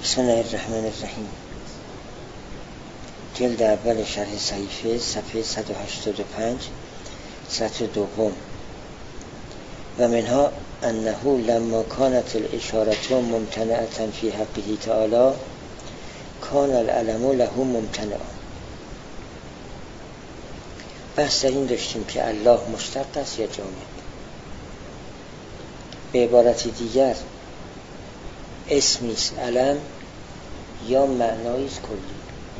بسم الله الرحمن الرحیم. جلد اول شرح صحیفه صفحه 185 سطر دوم. و منها انه لما كانت الاشاره ممتنعه في حقه تعالی کان العلم له ممتنعا. بحث در این داشتیم که الله مشتق است یا جامد. به عبارت دیگر اسمی است علم یا معنایی است کلی.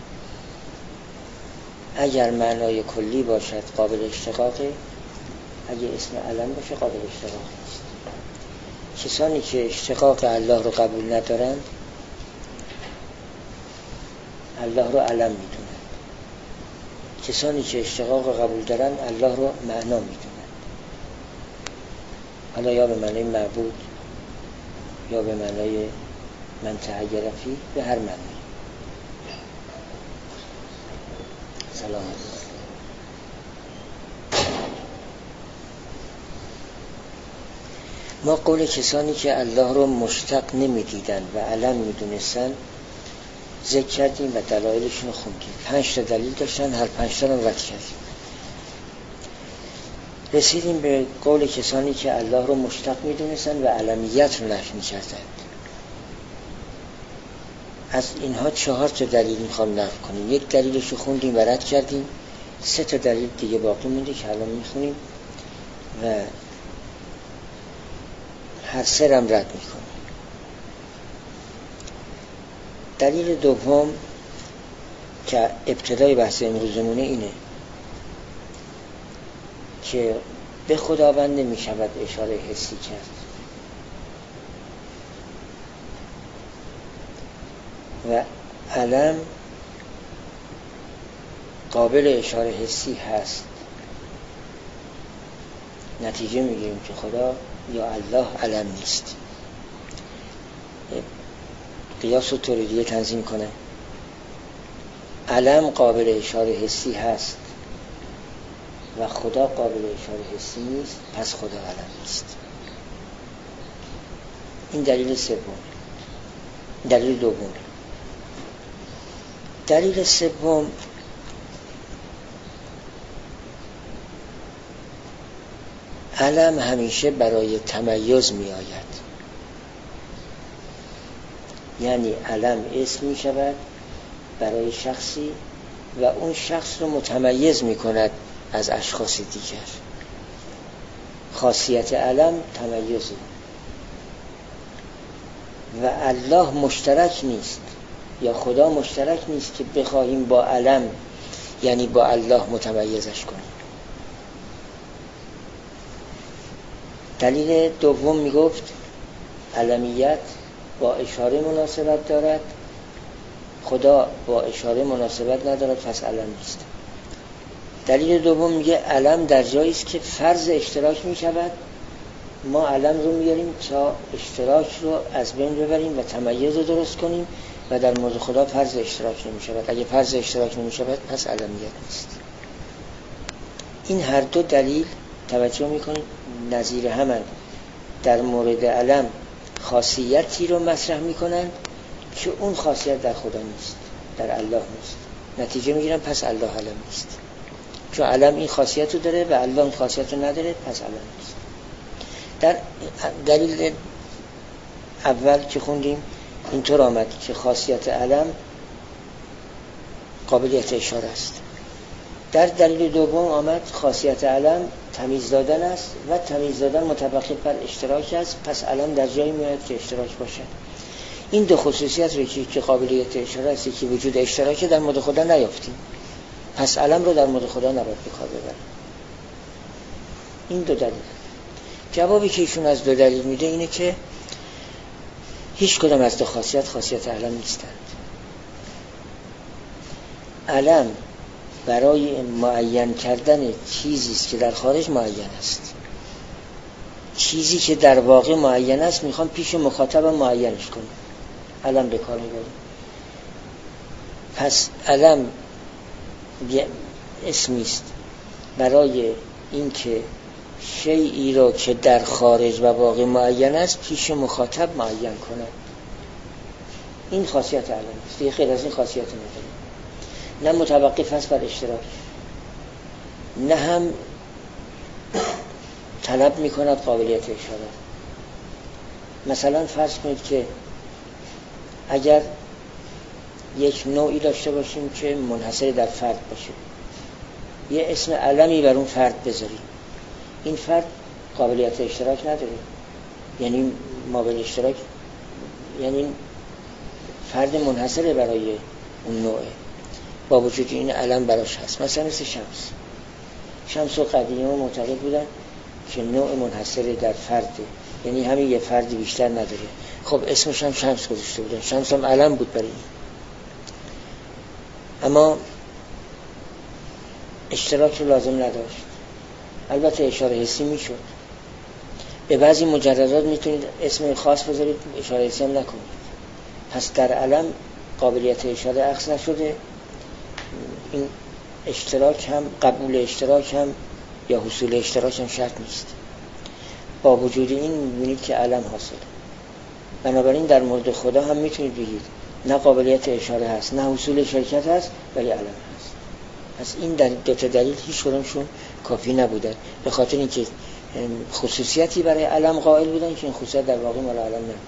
اگر معنای کلی باشد قابل اشتقاقه، اگر اسم علم باشه قابل اشتقاق نیست. کسانی که اشتقاق الله رو قبول ندارند الله رو علم میدونند. کسانی که اشتقاق رو قبول دارند الله رو معنا میدونند. حالا یا به معنای معبود یا به معنای من تحیر فیه، به هر معنی. سلام علیکم. ما قول کسانی که الله رو مشتق نمیدیدن و علم میدونستن ذکر کردیم و دلایلشون رو خوندیم. 5 تا دلیل داشتن، هر 5 تا رو رد کردیم. رسیدیم به قول کسانی که الله رو مشتق میدونستن و علمیت رو نفی میکردن. از اینها 4 تا دلیل میخوام نقل کنیم. 1 دلیلش رو خوندیم و رد کردیم. 3 تا دلیل دیگه باقی مونده که الان میخونیم و هر 3 هم رد میکنیم. دلیل دوم که ابتدای بحث امروزمونه اینه که به خداوند نمیشود اشاره حسی کرد و علم قابل اشاره حسی هست. نتیجه میگیریم که خدا یا الله علم نیست. قیاس و تولیدیه تنظیم کنه. علم قابل اشاره حسی هست و خدا قابل اشاره حسی نیست، پس خدا علم نیست. این دلیل سوم. دلیل دوم. دلیل سوم علم همیشه برای تمیز می آید. یعنی علم اسم می شود برای شخصی و اون شخص رو متمیز می کند از اشخاص دیگر. خاصیت علم تمیزه و الله مشترک نیست یا خدا مشترک نیست که بخواهیم با علم یعنی با الله متمیزش کنیم. دلیل دوم میگفت علمیت با اشاره مناسبت دارد، خدا با اشاره مناسبت ندارد، پس علم نیست. دلیل دوم میگه علم در جایی است که فرض اشتراک میشود، ما علم رو میاریم تا اشتراک رو از بین ببریم و تمیز رو درست کنیم و در مورد خدا فرض اشتراک نمیشود. اگه فرض اشتراک نمیشود پس علمیت نیست. این هر دو دلیل توجه میکنید نظیر همند. در مورد علم خاصیتی رو مطرح میکنن که اون خاصیت در خدا نیست، در الله نیست. نتیجه میگیرن پس الله علم نیست. چون علم این خاصیت رو داره و الله این خاصیت رو نداره، پس علم نیست. در دلیل اول که خوندیم اینطور آمد که خاصیت علم قابلیت اشاره است. در دلیل دوم آمد خاصیت علم تمیز دادن است و تمیز دادن متوقف بر اشتراک است، پس علم در جایی میاد که اشتراک باشه. این دو خصوصیت رو که قابلیت اشاره است که وجود اشتراک در مورد خدا نیافتیم، پس علم رو در مورد خدا نباید به کار ببریم. این دو دلیل. جوابی که ایشون از دو دلیل میده اینه که هیچ کدام از دو خاصیت علم نیستند. علم برای معین کردن چیزی است که در خارج معین است. چیزی که در واقع معین است میخوام پیش مخاطب معینش کنم، علم به کار میبریم. پس علم اسمی است برای اینکه شیئی را که در خارج و واقع معین است پیش مخاطب معین کنه. این خاصیت علم است، دیگه غیر از این خاصیت نداره. نه متوقف است بر اشتراک، نه هم طلب میکند قابلیت اشاره. مثلا فرض کنید که اگر یک نوعی داشته باشیم که منحصر در فرد باشه، یه اسم علمی بر اون فرد بذاریم، این فرد قابلیت اشتراک نداره، یعنی مابل اشتراک، یعنی فرد منحصره برای اون نوعه، با وجود این علم براش هست. مثلا مثل شمس و قدیما معتقد بودن که نوع منحصر در فرده، یعنی همین یه فردی بیشتر نداره. خب اسمش هم شمس گذاشته بودن، شمس هم علم بود برای این. اما اشتراک رو لازم نداشت. البته اشاره حسی میشد، به بعضی مجردات میتونید اسم خاص بذارید، اشاره حسی هم نکنید. پس در علم قابلیت اشاره اخذ نشده. این اشتراک هم، قبول اشتراک هم یا حصول اشتراک هم شرط نیست. با وجود این میبینید که علم حاصله. بنابراین در مورد خدا هم میتونید بگید نه قابلیت اشاره هست، نه حصول شرکت هست، ولی علم هست. پس این دو تا دلیل هیچ کدومشون کافی نبودن، به خاطر اینکه خصوصیتی برای علم قائل بودن که این خصوصیت در واقع مال علم نبود.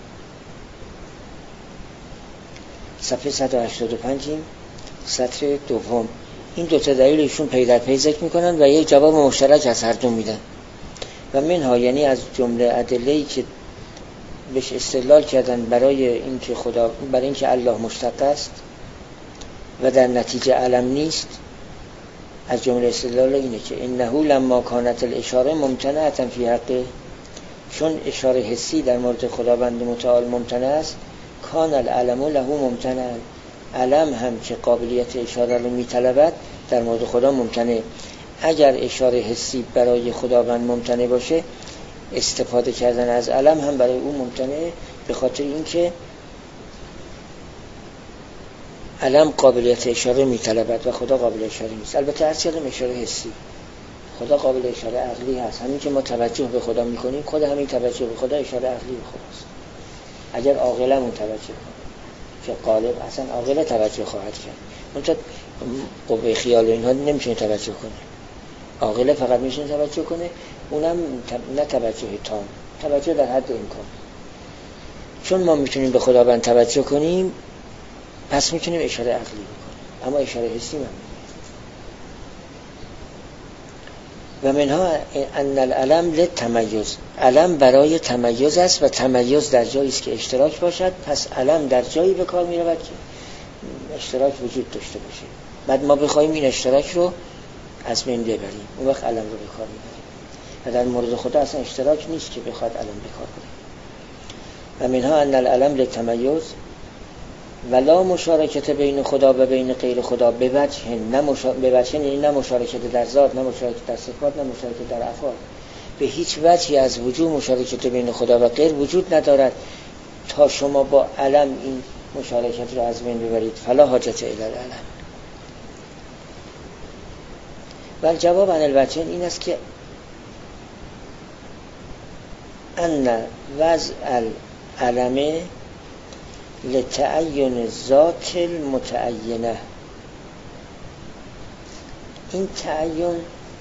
صفحه 185 سطر دوم. این دو تا دلیل ایشون پی در پی ذکر میکنن و یک جواب مشترک از هر دو میدن. و منها، یعنی از جمله ادله‌ای که بهش استدلال کردن برای اینکه خدا، برای اینکه الله مشتق است و در نتیجه علم نیست، از جمله استدلال اینه که انه لما کانت الاشاره ممتنعه فی حقه، چون اشاره حسی در مورد خداوند متعال ممتنع است، کان العلم له ممتنع، علم هم که قابلیت اشاره رو میطلبد در مورد خدا ممتنع. اگر اشاره حسی برای خداوند ممتنع باشه، استفاده کردن از علم هم برای او ممتنع، به خاطر اینکه علم قابلیت اشاره میطلبد و خدا قابل اشاره نیست. البته هر چیزی اشاره حسی، خدا قابل اشاره عقلی هست. همین که ما توجه به خدا میکنیم، خود همین توجه به خدا اشاره عقلی به خداست. اگر عاقلمون توجه کنه، که غالب اصلا عاقل توجه خواهد کرد، منتها قوه خیال اینها نمیتونه توجه کنه. عاقل فقط میتونه توجه کنه، اونم نه توجه تام، توجه در حد امکان. چون ما میتونیم به خداوند توجه کنیم، پس میتونیم اشاره عقلی بکنیم، اما اشاره حسی نمیتونیم. و منها ان العلم للتمیز، علم برای تمیز است و تمیز در جایی است که اشتراک باشد، پس علم در جایی به کار میرود که اشتراک وجود داشته باشه. بعد ما بخوایم این اشتراک رو از بین ببریم، اون وقت علم رو به کار میبریم. و در مورد خدا اصلا اشتراک نیست که بخواد علم به کار بره. و منها ان العلم للتمیز ولا مشارکت بین خدا و بین غیر خدا به وجه، یعنی نه مشارکت در ذات، نه مشارکت در صفات، نه مشارکت در افعال. به هیچ وجهی از وجود مشارکت بین خدا و غیر وجود ندارد تا شما با علم این مشارکت را از بین ببرید. فلا حاجت الی العلم. و جواب عن الوجهین این است که ان وضع العلم لتعین ذات المتعینه، این تعین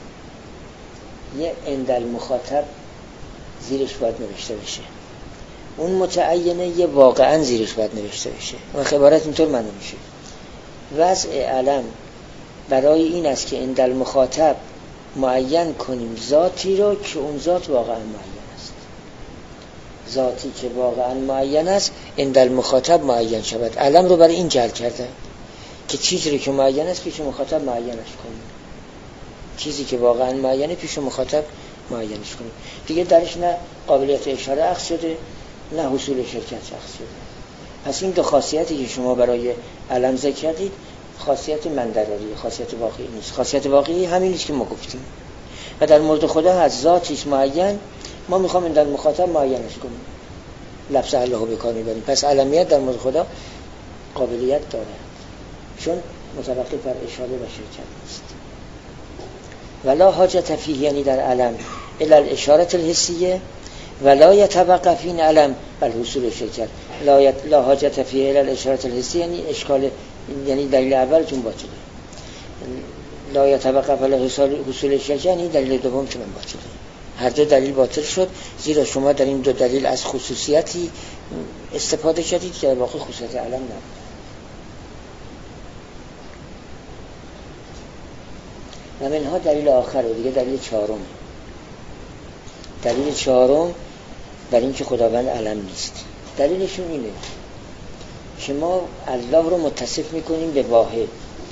یه عند المخاطب زیرش باید نوشته بشه، اون متعینه یه واقعا زیرش باید نوشته بشه. و خبارت اینطور معنی میشه وضع علم برای این است که عند المخاطب معین کنیم ذاتی رو که اون ذات واقعا معین است. ذاتی که واقعا معین است عند المخاطب معین شود. علم رو برای این جعل کرده که چیزی رو که معین است پیش مخاطب معینش کنیم، چیزی که واقعا معینه پیش مخاطب معینش کنیم. دیگه درش نه قابلیت اشاره اخذ شده، نه حصول شرکت اخذ شده. پس این دو خاصیتی که شما برای علم ذکر کردید خاصیت مندراری، خاصیت واقعی نیست. خاصیت واقعی همین است که ما گفتیم. و در مورد خدا از ذاتش معین، ما میخوام در مخاطب معینش کنیم، لفظ الله رو به کار میبریم. پس علمیت در مورد خدا قابلیت داره، چون متوقف بر اشاره و شرکت نیست. ولا حاجت فیه، یعنی در علم الی الاشاره الحسیه ولا یتوقف این علم بل حصول شرکت، لا حاجت فیه الی الاشاره الحسی، یعنی اشکال، یعنی دلیل اولتون باطله. لا یتوقف علی حصول اشاره، یعنی دلیل دومتون باطله. هر دو دلیل باطل شد، زیرا شما در این دو دلیل از خصوصیتی استفاده کردید که در واقع خصوصیت علم نبود. و منها دلیل آخر و دیگه دلیل چهارم. دلیل چهارم بر این که خداوند علم نیست. دلیلشون اینه که ما الله رو متصف میکنیم به واحد،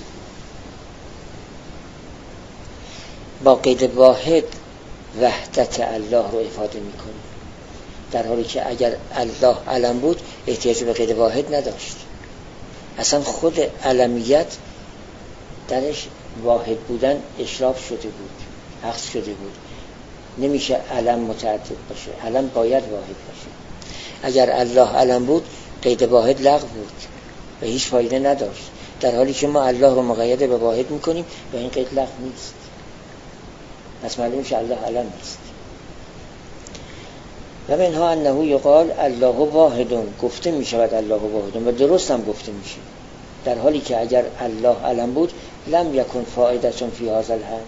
با قید واحد وحدت الله رو افاده میکنیم، در حالی که اگر الله علم بود احتیاج به قید واحد نداشت. اصلا خود علمیت درش واحد بودن اشراف شده بود، عکس شده بود. نمیشه علم متعدد باشه، علم باید واحد باشه. اگر الله علم بود قید واحد لغو بود و هیچ فایده نداشت، در حالی که ما الله رو مقید به واحد میکنیم و این قید لغو نیست. پس معلوم میشه الله علم نیست. و منها انه یقال الله واحدون، گفته میشود الله واحدون و درست هم گفته میشه، در حالی که اگر الله علم بود لم یکن فائدتون فی هذا الهم،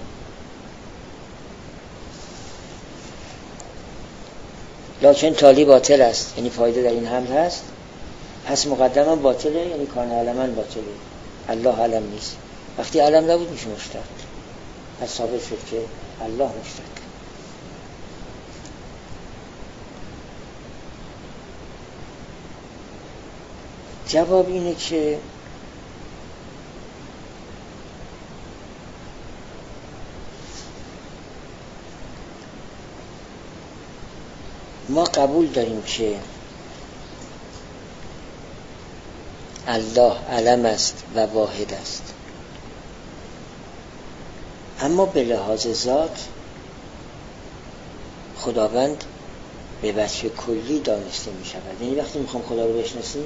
لکن تالی باطل است، یعنی فایده در این هم هست، پس مقدما باطله، یعنی کان علما باطله. الله علم نیست. وقتی علم نبود میشه مشتق، پس ثابت شد که الله مشتق. جواب اینه که ما قبول داریم که الله علم است و واحد است، اما به لحاظ ذات خداوند به وجه کلی دانسته می شود. یعنی وقتی میخوام خدا رو بشناسیم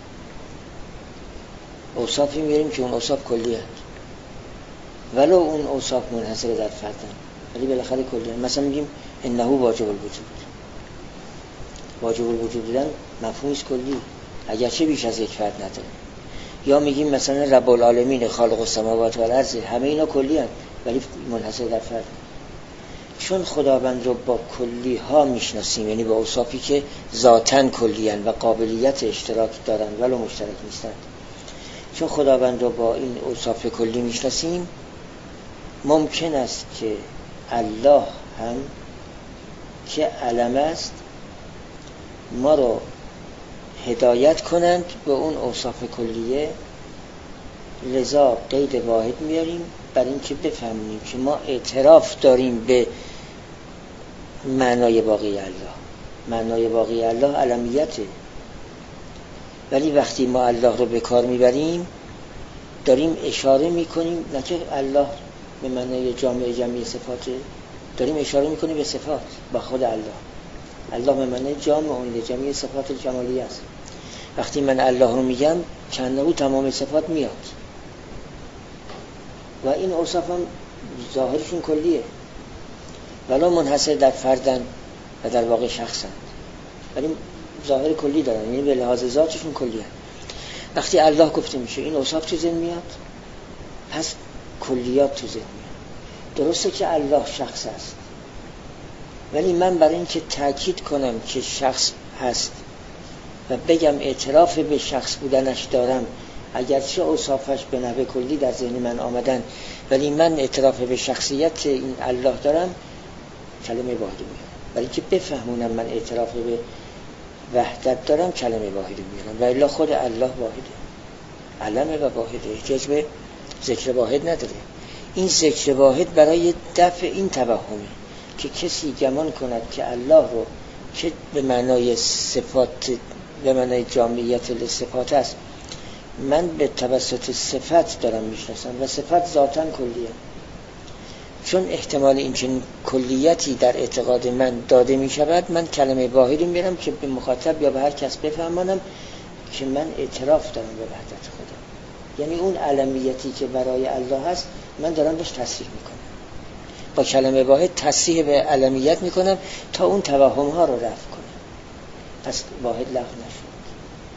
اوصافی میاریم که اون اوصاف کلی هست، ولو اون اوصاف منحصر در فردن، ولی بالاخره کلی هست. مثلا میگیم انه واجب الوجود. واجب الوجود بودن مفهومش کلی، اگرچه بیش از یک فرد نداره. یا میگیم مثلا رب العالمین خالق السماوات و الارض، همه اینا کلی هست ولی منحصر در فرد. چون خداوند رو با کلی ها میشناسیم، یعنی با اوصافی که ذاتاً کلی هستند و قابلیت اشتراک دارن ولو مشترک نیستند، چون خداوند رو با این اوصاف کلی میشناسیم، ممکن است که الله هم که علم است ما رو هدایت کنند به اون اوصاف کلیه. لذا قید واحد میاریم برای اینکه بفهمیم که ما اعتراف داریم به معنای باقی الله. معنای باقی الله علمیته، ولی وقتی ما الله رو به کار میبریم داریم اشاره میکنیم، نه که الله به معنای جامع جمعی صفاته، داریم اشاره میکنیم به صفات با خود الله. الله به معنای جامع اون جمعی صفات جمالی است. وقتی من الله رو میگم کنه تمام صفات میاد و این اوصاف هم ظاهرشون کلیه ولی منحصر در فردن و در واقع شخصن، ولی ظاهر کلی دارن، یعنی به لحاظ ذاتشون کلیه. وقتی الله گفته میشه این اوصاف تو ذهن میاد، پس کلیات تو ذهن میاد. درسته که الله شخص است، ولی من برای اینکه تأکید کنم که شخص هست و بگم اعتراف به شخص بودنش دارم، اگرچه اوصافش به نحو کلی در ذهن من آمدن، ولی من اعتراف به شخصیت این الله دارم، کلمه واحد میارم. برای اینکه بفهمونم من اعتراف به وحدت دارم، کلمه واحد میارم. و الا خود الله واحده، علمه و واحده، احتیاج به ذکر واحد نداره. این ذکر واحد برای دفع این توهمه که کسی گمان کند که الله رو که به معنای صفات، به معنای جامعیت صفات است، من به توسط صفت دارم میشناسم و صفت ذاتاً کلیه. چون احتمال این چنین کلیتی در اعتقاد من داده می شود، من کلمه واحدی میرم که به مخاطب یا به هر کس بفهمانم که من اعتراف دارم به وحدت خدا. یعنی اون علمیتی که برای الله هست من دارم بهش تصریح میکنم، با کلمه واحد تصریح به علمیت میکنم تا اون توهم ها رو رفع کنم. پس واحد لغو نشد.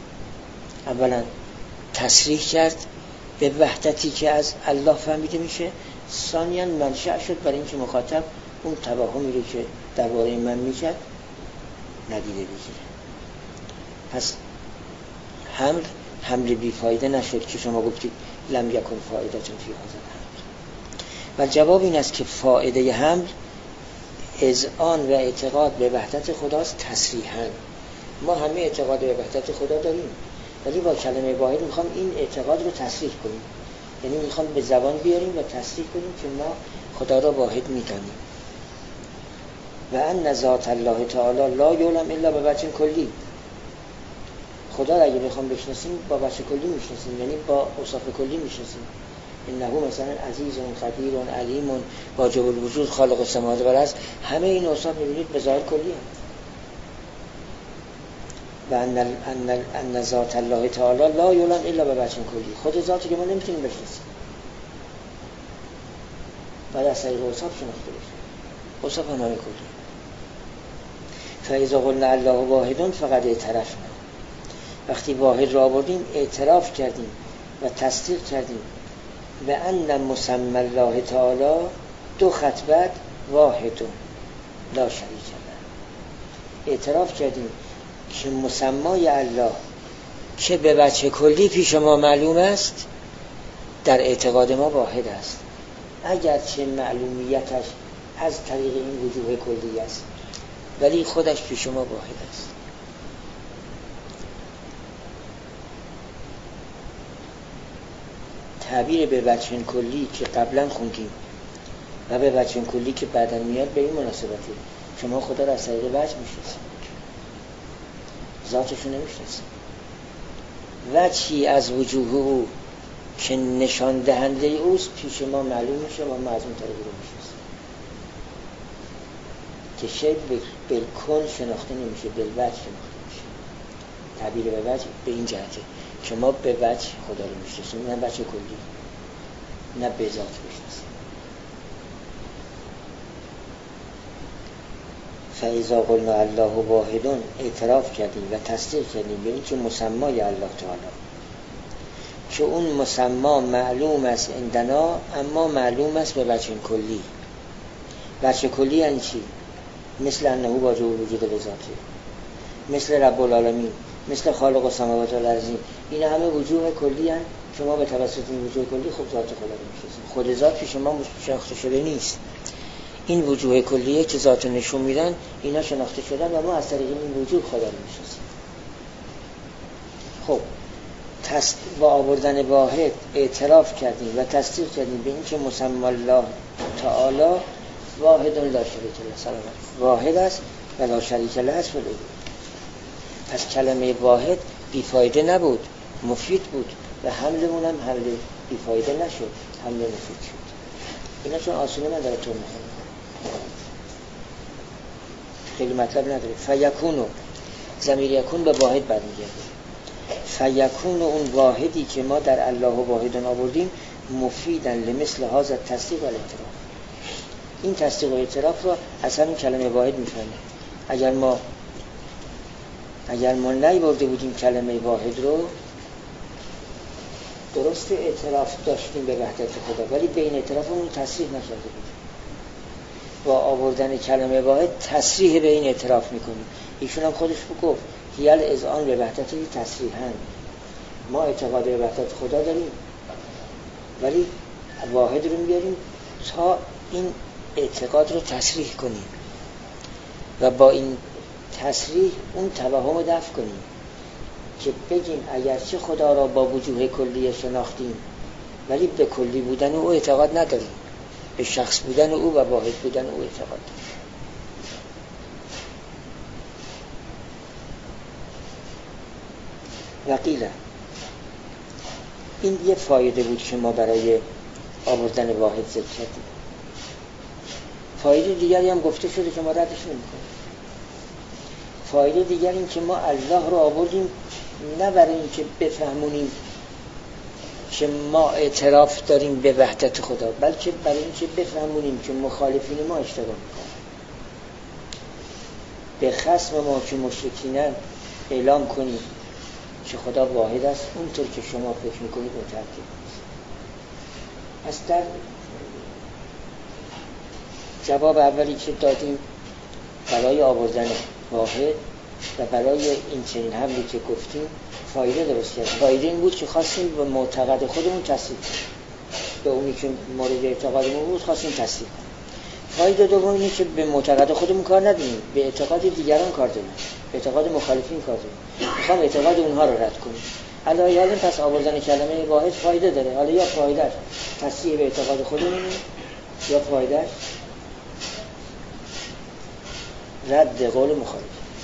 اولا تصریح کرد به وحدتی که از الله فهمیده میشه، ثانیاً منشأ شد برای اینکه مخاطب اون توهمی رو که درباره من میکرد ندیده بگیره. پس حمل بیفایده نشد که شما گفتید لم یکن فایدة فی هذا الحمل. و جواب این است که فایده حمل اذعان و اعتقاد به وحدت خداست تصریحاً. ما همه اعتقاد به وحدت خدا داریم، ولی با کلمه واحد میخوام این اعتقاد رو تصریح کنیم، یعنی میخوام به زبان بیاریم و تصریح کنیم که ما خدا را واحد میدانیم. و ان ذات الله تعالی لا یعلم الا بوجه کلی. خدا را اگه بخوام بشناسیم با وجه کلی میشناسیم، یعنی با اوصاف کلی میشناسیم. انه مثلا عزیز قدیر علیم واجب الوجود خالق السماوات و الارض، همه این اوصاف میبینید به ظاهر کلی هم. و ان ذات الله تعالی لا یعلم الا بوجه کلی. خود ذاتی که ما نمیتونیم بشناسیم، بعد از طریق اوصاف شناخته بشه. اوصاف هم همه کلی. فاذا قلنا الله واحد فقد اعترفنا. وقتی واحد را آوردیم اعتراف کردیم و تصدیق کردیم به ان مسمى الله تعالی دو خط بعد واحد لا شریک له. اعتراف کردیم که مسمای الله که به وجه کلی پیش ما معلوم است در اعتقاد ما واحد است، اگرچه معلومیتش از طریق این وجوه کلی است ولی خودش پیش ما واحد است. تعبیر به وجه کلی که قبلا خوندیم و به وجه کلی که بعدا میاد به این مناسبتی. شما خدا را از طریق وجه میشناسید، ذاتشو نمیشناسید. وجهی از وجوه او که نشان دهنده اوست پیش ما معلوم میشه و ما از اون طریق رو میشناسیم. که شی بالکل شناخته نمیشه، بالوجه شناخته میشه. تعبیر به وجه به این جهته که ما به وجه خدا رو میشناسیم، نه وجه کلی، نه به ذات میشناسیم. فاذا قلنا الله واحد، اعتراف کردیم و تصدیق کردیم به این که مسمای الله تعالی، که اون مسما معلوم است عندنا اما معلوم است به وجه کلی. وجه کلی یعنی چی؟ مثل انه واجب الوجود بذاته، مثل رب العالمین، مثل خالق السماوات و الارض. این همه وجوه کلی هستند. شما به توسط این وجوه کلی خود ذات خدا رو میشناسید. خود ذات پیش ما شناخته شده نیست. این وجوه کلیه که ذات نشون میدن اینا شناخته شدن و ما از طریق این وجوه خدا رو میشناسیم. خب با آوردن واحد اعتراف کردیم و تصدیق کردیم به این که مسمى الله تعالی واحد لا شریک له، واحد است و لا شریک له است. پس کلمه واحد بیفایده نبود، مفید بود و حملمون هم حمل بیفایده نشد، حمل مفید شد. اینا چون آسونه من داره طور میخونم، خیلی مطلب نداره. فیکونو، ضمیر یکون به واحد برمیگرده. فیکونو اون واحدی که ما در الله واحدن آوردیم مفیدن لمثل هذا التصدیق و الاعتراف. این تصدیق و اعتراف رو اصلا این کلمه واحد میفهمه. اگر ما نیاورده بودیم کلمه واحد رو، درست اعتراف داشتیم به وحدت خدا ولی به این اعترافمون تصریح نشده بود. با آوردن کلمه واحد تصریح به این اعتراف میکنیم. ایشون هم خودش گفت هیال اذعان به وحدتی تصریحاً. ما اعتقاد به وحدت خدا داریم ولی واحد رو میاریم تا این اعتقاد رو تصریح کنیم و با این تصریح اون توهم رو دفع کنیم که بگیم اگرچه خدا را با وجوه کلی شناختیم ولی به کلی بودن او اعتقاد نداریم، به شخص بودن او و واحد بودن او اعتقاد داریم. وقیله، این یه فایده بود که ما برای آوردن واحد ذکر کردیم. فایده دیگری هم گفته شده که ما ردش نمی‌کنیم. فایده دیگر این که ما الله رو آوردیم نه برای این که بفهمونیم که ما اعتراف داریم به وحدت خدا، بلکه برای این که بفهمونیم که مخالفین ما اشتباه میکنن. به خصم ما که مشرکینن اعلام کنیم که خدا واحد است اونطور که شما فکر میکنید مترکب نیست. پس در جواب اولی که دادیم برای آوردن واحد و برای این چنین حملی که گفتیم فایده درست کردیم. فایده این بود که خواستیم به معتقد خودمون تصدیق کنیم، به اونی که مورد اعتقادمون بود خواستیم تصدیق کنیم. فایده دوم اینه که به معتقد خودمون کار نداریم، به اعتقاد دیگران کار داریم، به اعتقاد مخالفین کار داریم، میخوام اعتقاد اونها رو رد کنیم. الان پس آوردن کلمه واحد فایده داره. حالا یا فایده تصحیح به اعتقاد خودمون یا فایده رد قول مخالف.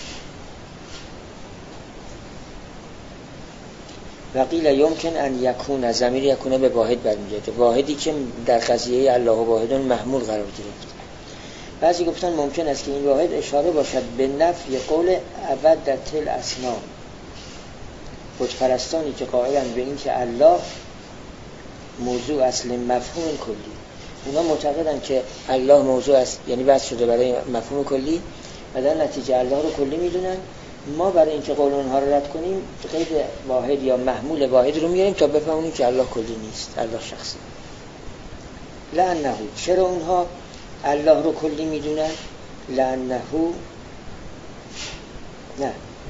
وقیل یمکن ان یکون، ضمیر یکون به واحد برمیگرده، واحدی که در قضیه الله واحدون محمول قرار گرفت. بعضی گفتن ممکن است که این واحد اشاره باشد به نفی قول عبدت الاسنام، بت پرستانی که قائلن به این که الله موضوع اصل مفهوم کلی. اونا معتقدن که الله موضوع است، یعنی بحث شده برای مفهوم کلی و در نتیجه الله رو کلی میدونن. ما برای اینکه قول اونها رو رد کنیم قید واحد یا محمول واحد رو میاریم تا بفهمونیم که الله کلی نیست، الله شخصی. لعنه، چرا اونها الله رو کلی میدونن؟ لعنه، نه،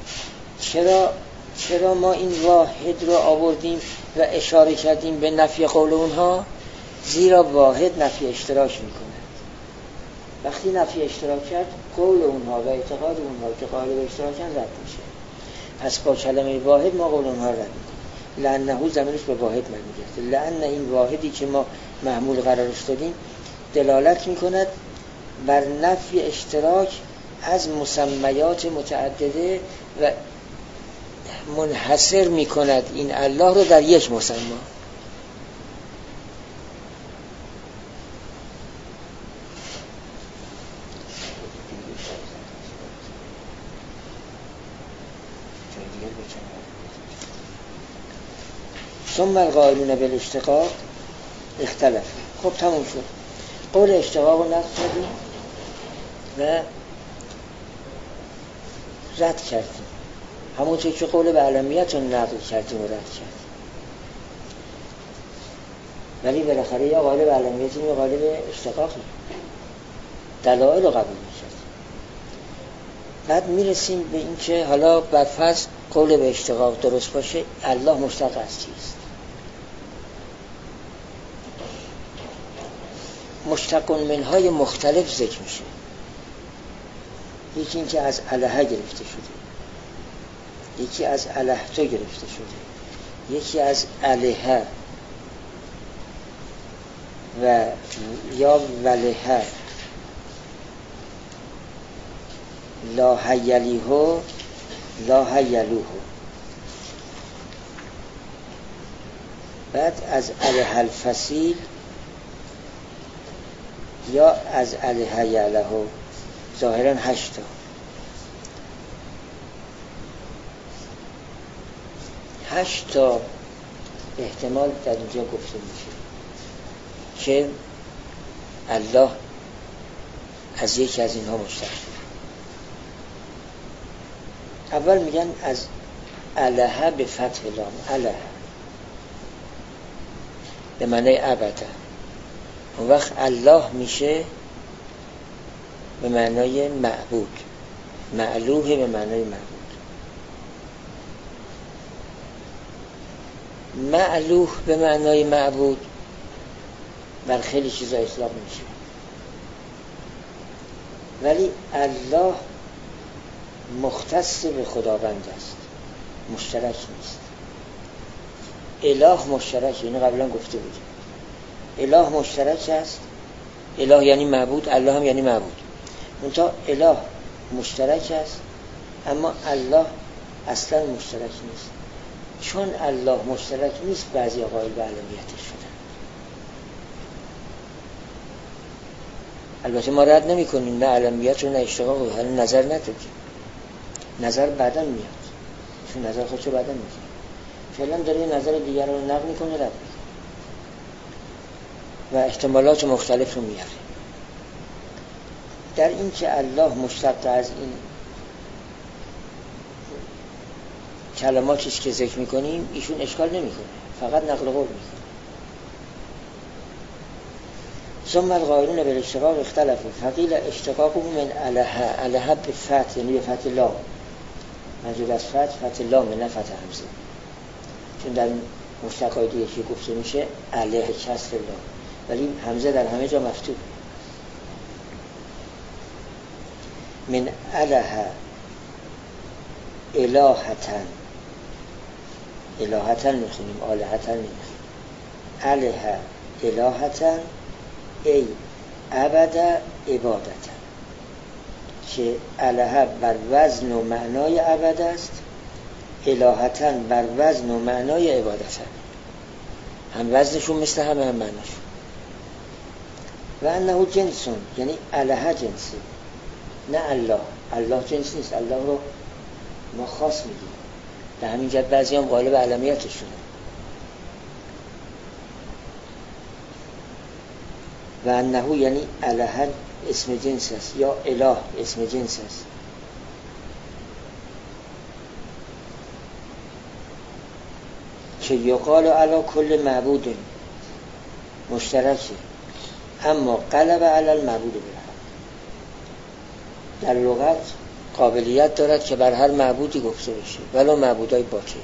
چرا ما این واحد رو آوردیم و اشاره کردیم به نفی قول اونها؟ زیرا واحد نفی اشتراک میکنه. وقتی نفی اشتراک کرد قول اونها و اعتقاد اونها که قائل به اشتراکن رد میشه. پس با کلمه واحد ما قول اونها رد میکنیم. لعنه ضمیرش به واحد برمیگرده. لعنه این واحدی که ما محمول قرارش دادیم دلالت میکند بر نفی اشتراک از مسمیات متعدده و منحصر میکند این الله رو در یک مسما. ثم القائلون بالاشتقاق اختلف. خب تموم شد. قول اشتقاق رو نقل کردیم و رد کردیم، همونطور که قول به علمیت رو نقل کردیم و رد کردیم. ولی بالاخره یا قائل به علمیتیم یا قائل به اشتقاقیم، دلائل رو قبول می‌کردیم. بعد میرسیم به این که حالا برفرض قول به اشتقاق درست باشه، الله مشتق از چیست؟ مشتق منهای مختلف ذکر میشه. یکی این که از الها گرفته شده، یکی از الهتو گرفته شده، یکی از الها و یا ولها، لا حیلیهو لا حیلوهو. بعد از اله الفصیل یا از اله یعلهو، ظاهراً 8 تا. 8 تا احتمال در اینجا گفته میشه که الله از یکی از اینها مشتق شده. اول میگن از اله به فتح لام، اله به معنی ابدا. اون وقت الله میشه به معنای معبود، معلوه به معنای معبود. معلوه به معنای معبود بر خیلی چیزا اطلاق میشه، ولی الله مختص به خداوند است، مشترک نیست. اله مشترک، اینو قبلا گفته بودیم. اله مشترک است، اله یعنی معبود، الله هم یعنی معبود. منتها اله مشترک است اما الله اصلا مشترک نیست. چون الله مشترک نیست بعضی قائل به علمیتش شدن. البته ما رد نمی کنیم نه علمیت رو نه اشتقاق رو، حالا نظر ندادیم، نظر بعدا میاد، چون نظر خودشو بعدا میگه. فعلا داره نظر دیگر رو نقل میکنه، رد میکنه و احتمالات مختلف رو میاره. در این که الله مشتق از این کلماتیست که ذکر میکنیم ایشون اشکال نمیکنه، فقط نقل قول میکنه. ثم القائلون بالاشتقاق اختلفوا فقیل اشتقاقه من الها به فتح، یعنی به فتح لام، منظور از فتح لام نه فتح همزه، چون در مشتقای دیگه که گفته میشه اله کسر لام، ولی همزه در همه جا مفتوح. من اله الهتن، الهتن میخونیم، آلهتن نمیخونیم. اله الهتن ای عبد عبادتن، که اله بر وزن و معنای عبد است، الهتن بر وزن و معنای عبادتن، هم وزنشون مثل هم معناشون. و انه جنسون، یعنی اله جنسی، نه الله. الله جنس نیست، الله رو ما خاص میگیم. در همین جد بعضی هم قائل به علمیتش شدن. و انه یعنی اله اسم جنس است، یا اله اسم جنس است. که یقال علی کل معبود مشترکی، اما قلب علی المعبود بالحق. در لغت قابلیت دارد که بر هر معبودی گفته بشه، ولو معبودای باطل،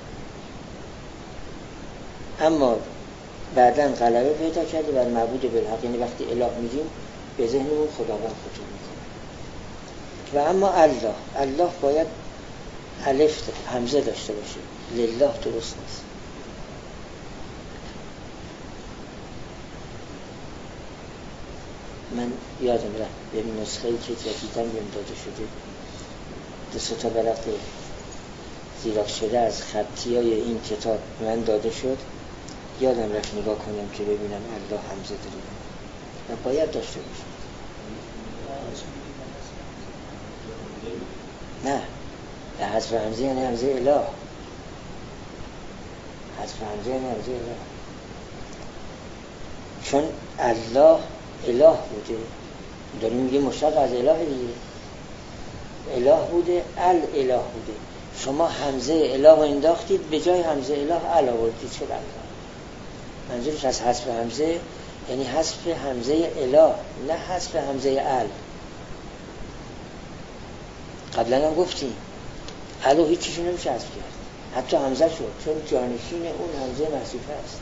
اما بعداً غلبه پیدا کرده بر معبود بالحق. یعنی وقتی اله میگیم به ذهنمون خداوند خطور میکنه. و اما الله باید الف همزه داشته باشه، لله درست نیست. من یادم رفت به نسخه‌ای که جدیداً بهم داده شده، دو تا ورق زیراکس شده از خطیای این کتاب من داده شد، یادم رفت نگاه کنم که ببینم الله همزه داره و باید داشته باشه. نه، در حذف همزه یعنی همزه اله، حذف همزه یعنی همزه اله، چون الله اله بوده، داریم میگه مشتق از اله دیگه، اله بوده، الاله بوده. شما همزه اله رو انداختید، به جای همزه اله ال آوردید، شد الله. منظورش از حذف همزه یعنی حذف همزه اله، نه حذف همزه ال. قبلا هم گفتیم الو هیچ چیزی نمیشه حذف کرد، حتی همزه شد، چون جانشین اون همزه محذوفه است.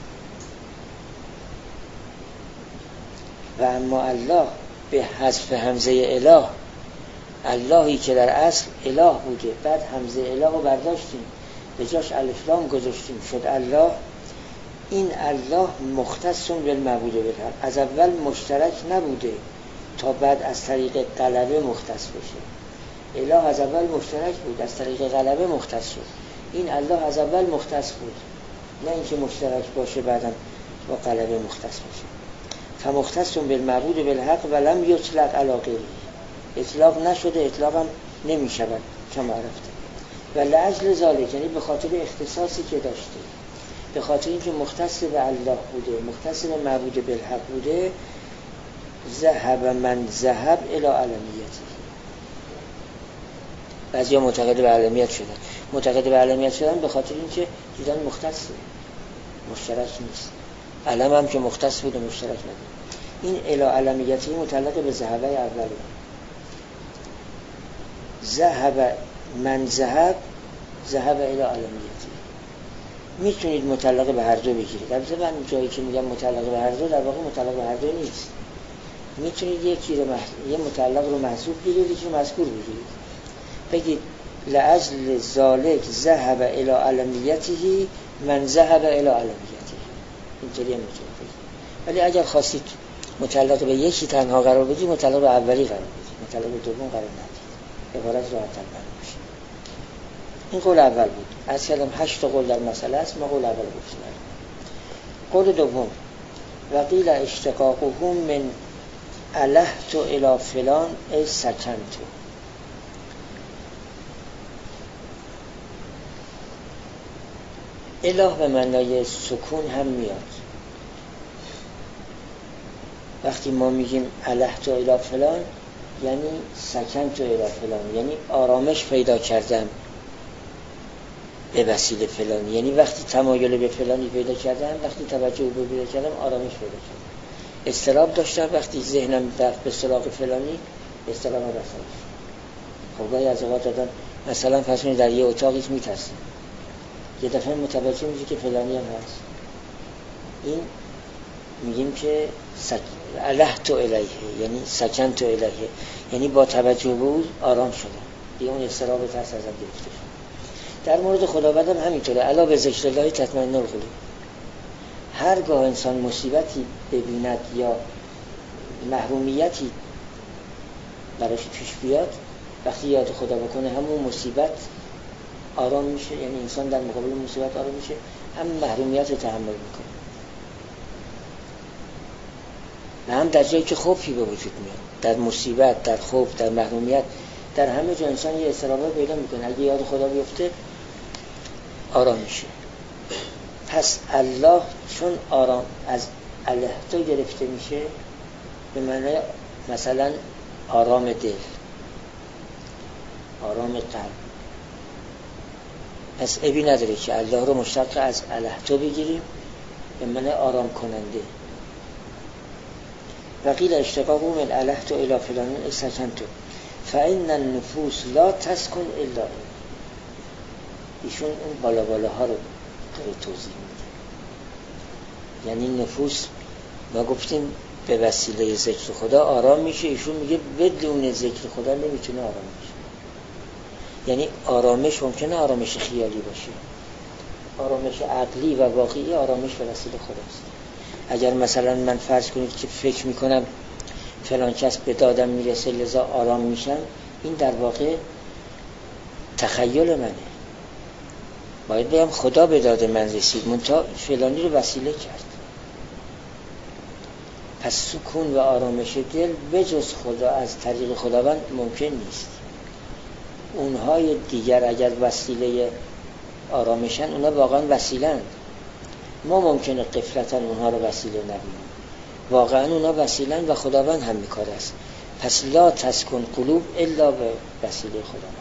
و اما الله به حذف همزه اله، اللهی که در اصل اله بوده، بعد همزه اله رو برداشتیم به جاش الف لام گذاشتیم، شد الله. این الله مختص بالمعبود بالحق، از اول مشترک نبوده تا بعد از طریق غلبه مختص بشه. اله از اول مشترک بود، از طریق غلبه مختص شد. این الله از اول مختص بود، نه اینکه مشترک باشه بعدم با غلبه مختص بشه. فمختص بالمعبود بالحق ولم یطلق علی غیره، اطلاق نشده، اطلاق هم نمی شود کما عرفته. و لاجل ذالک، یعنی به خاطر اختصاصی که داشته، به خاطر اینکه مختص به الله بوده، مختص به معبود بالحق بوده، ذهب من ذهب الی علمیته. بعضیا معتقد به علمیت شدن، معتقد به علمیت شدن به خاطر اینکه دیدن مختصه، مشترک نیست. علم هم که مختص بوده مشترک نبود. این الی علمیته متعلق به ذهبه اوله. ذهب من ذهب الی علمیته. میتونید متعلق به هر دو بگیرید. البته من جایی که میگم متعلق به هر دو، در واقع متعلق به هر دو نیست. میتونید یه متعلق رو محذوف بگیرید، یکی رو مذکور بگیرید. بگید لاجل ذالک ذهب الی علمیته من ذهب الی علمیته. اینطوری هم میتونید بگید. ولی اگر خواستید متعلق به یکی تنها قرار بدید، متعلق به اولی قرار بدید، متعلق به دوم قرار ندید. عبارت راحت‌تر میشه. این قول اول بود. از کلام 8 قول در مسئله است، ما قول اول گفتیم. قول دوم وقیل اشتقاقهم من الهت الی فلان ای سکنت. اله به معنای سکون هم میاد. وقتی ما میگیم الهت الی فلان یعنی سکنت الی فلان، یعنی آرامش پیدا کردم به وسیله فلانی، یعنی وقتی تمایل به فلانی پیدا کردم، وقتی توجه به پیدا کردم، آرامش پیدا کردم. اضطراب داشتم وقتی ذهنم رفت به سراغ فلانی، اضطراب رفت. خب گاهی از اوقات آدم مثلا فرض کنید در یه اتاقی میترسه، یه دفعه متوجه میشه که فلانی هم هست، این میگیم که الهت الیه، یعنی سکنت الیه، یعنی با توجه به او آرام شدم، دیگه اون اضطراب ترس ازم گرفته شد. در مورد خداوند هم همینطوره، الا به ذکر الله تطمئن القلوب. هرگاه انسان مصیبتی ببیند یا محرومیتی براش پیش بیاد، وقتی یاد خدا بکنه همون مصیبت آرام میشه، یعنی انسان در مقابل مصیبت آرام میشه، هم محرومیت رو تحمل میکنه و هم در جایی که خوفی به وجود میاد، در مصیبت، در خوف، در محرومیت، در همه جا انسان یه اضطراب پیدا میکنه. اگه یاد خدا بیفته آرام میشه. پس الله چون آرام از الهتا گرفته میشه، به معنی مثلا آرام دل، آرام قلب، پس عیبی نداره که الله رو مشتق از الهتا بگیریم به معنی آرام کننده. و قیل اشتقاق من الهتا الی فلان سکنتو فإن النفوس لا تسکن الا. ایشون اون بالا بالاها رو داره توضیح میده. یعنی نفوس ما گفتیم به وسیله ذکر خدا آرام میشه، ایشون میگه بدون ذکر خدا نمیتونه آرام بشه. یعنی آرامش ممکنه آرامش خیالی باشه، آرامش عقلی و واقعی آرامش به وسیله خداست. اگر مثلا من فرض کنید که فکر میکنم فلان کس به دادم میرسه لذا آرام میشم، این در واقع تخیل منه. باید بگم خدا به داد من رسید، منتها فلانی رو وسیله کرد. پس سکون و آرامش دل بجز خدا از طریق خداوند ممکن نیست. اونهای دیگر اگر وسیله آرامشن، اونا واقعا وسیله‌اند. ما ممکنه غفلتاً اونها رو وسیله نبینیم، واقعا اونا وسیله‌اند و خداوند هم میکار است. پس لا تسکن قلوب الا به وسیله خداوند.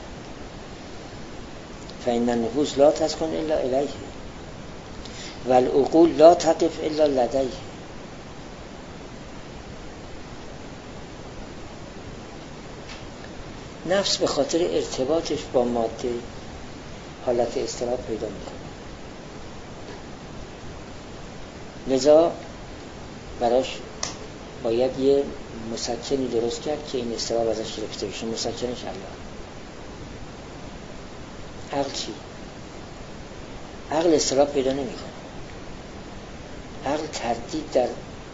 فإن النفوس لا تسکن الا الیه و العقول لا تقف الا لدیه. نفس به خاطر ارتباطش با ماده حالت اضطراب پیدا میکنه، لذا براش باید یه مسکنی درست کرد که این اضطراب ازش گرفته بشه. مسکنش الله. عقل چی؟ عقل اضطراب پیدا نمیکنه. عقل تردید در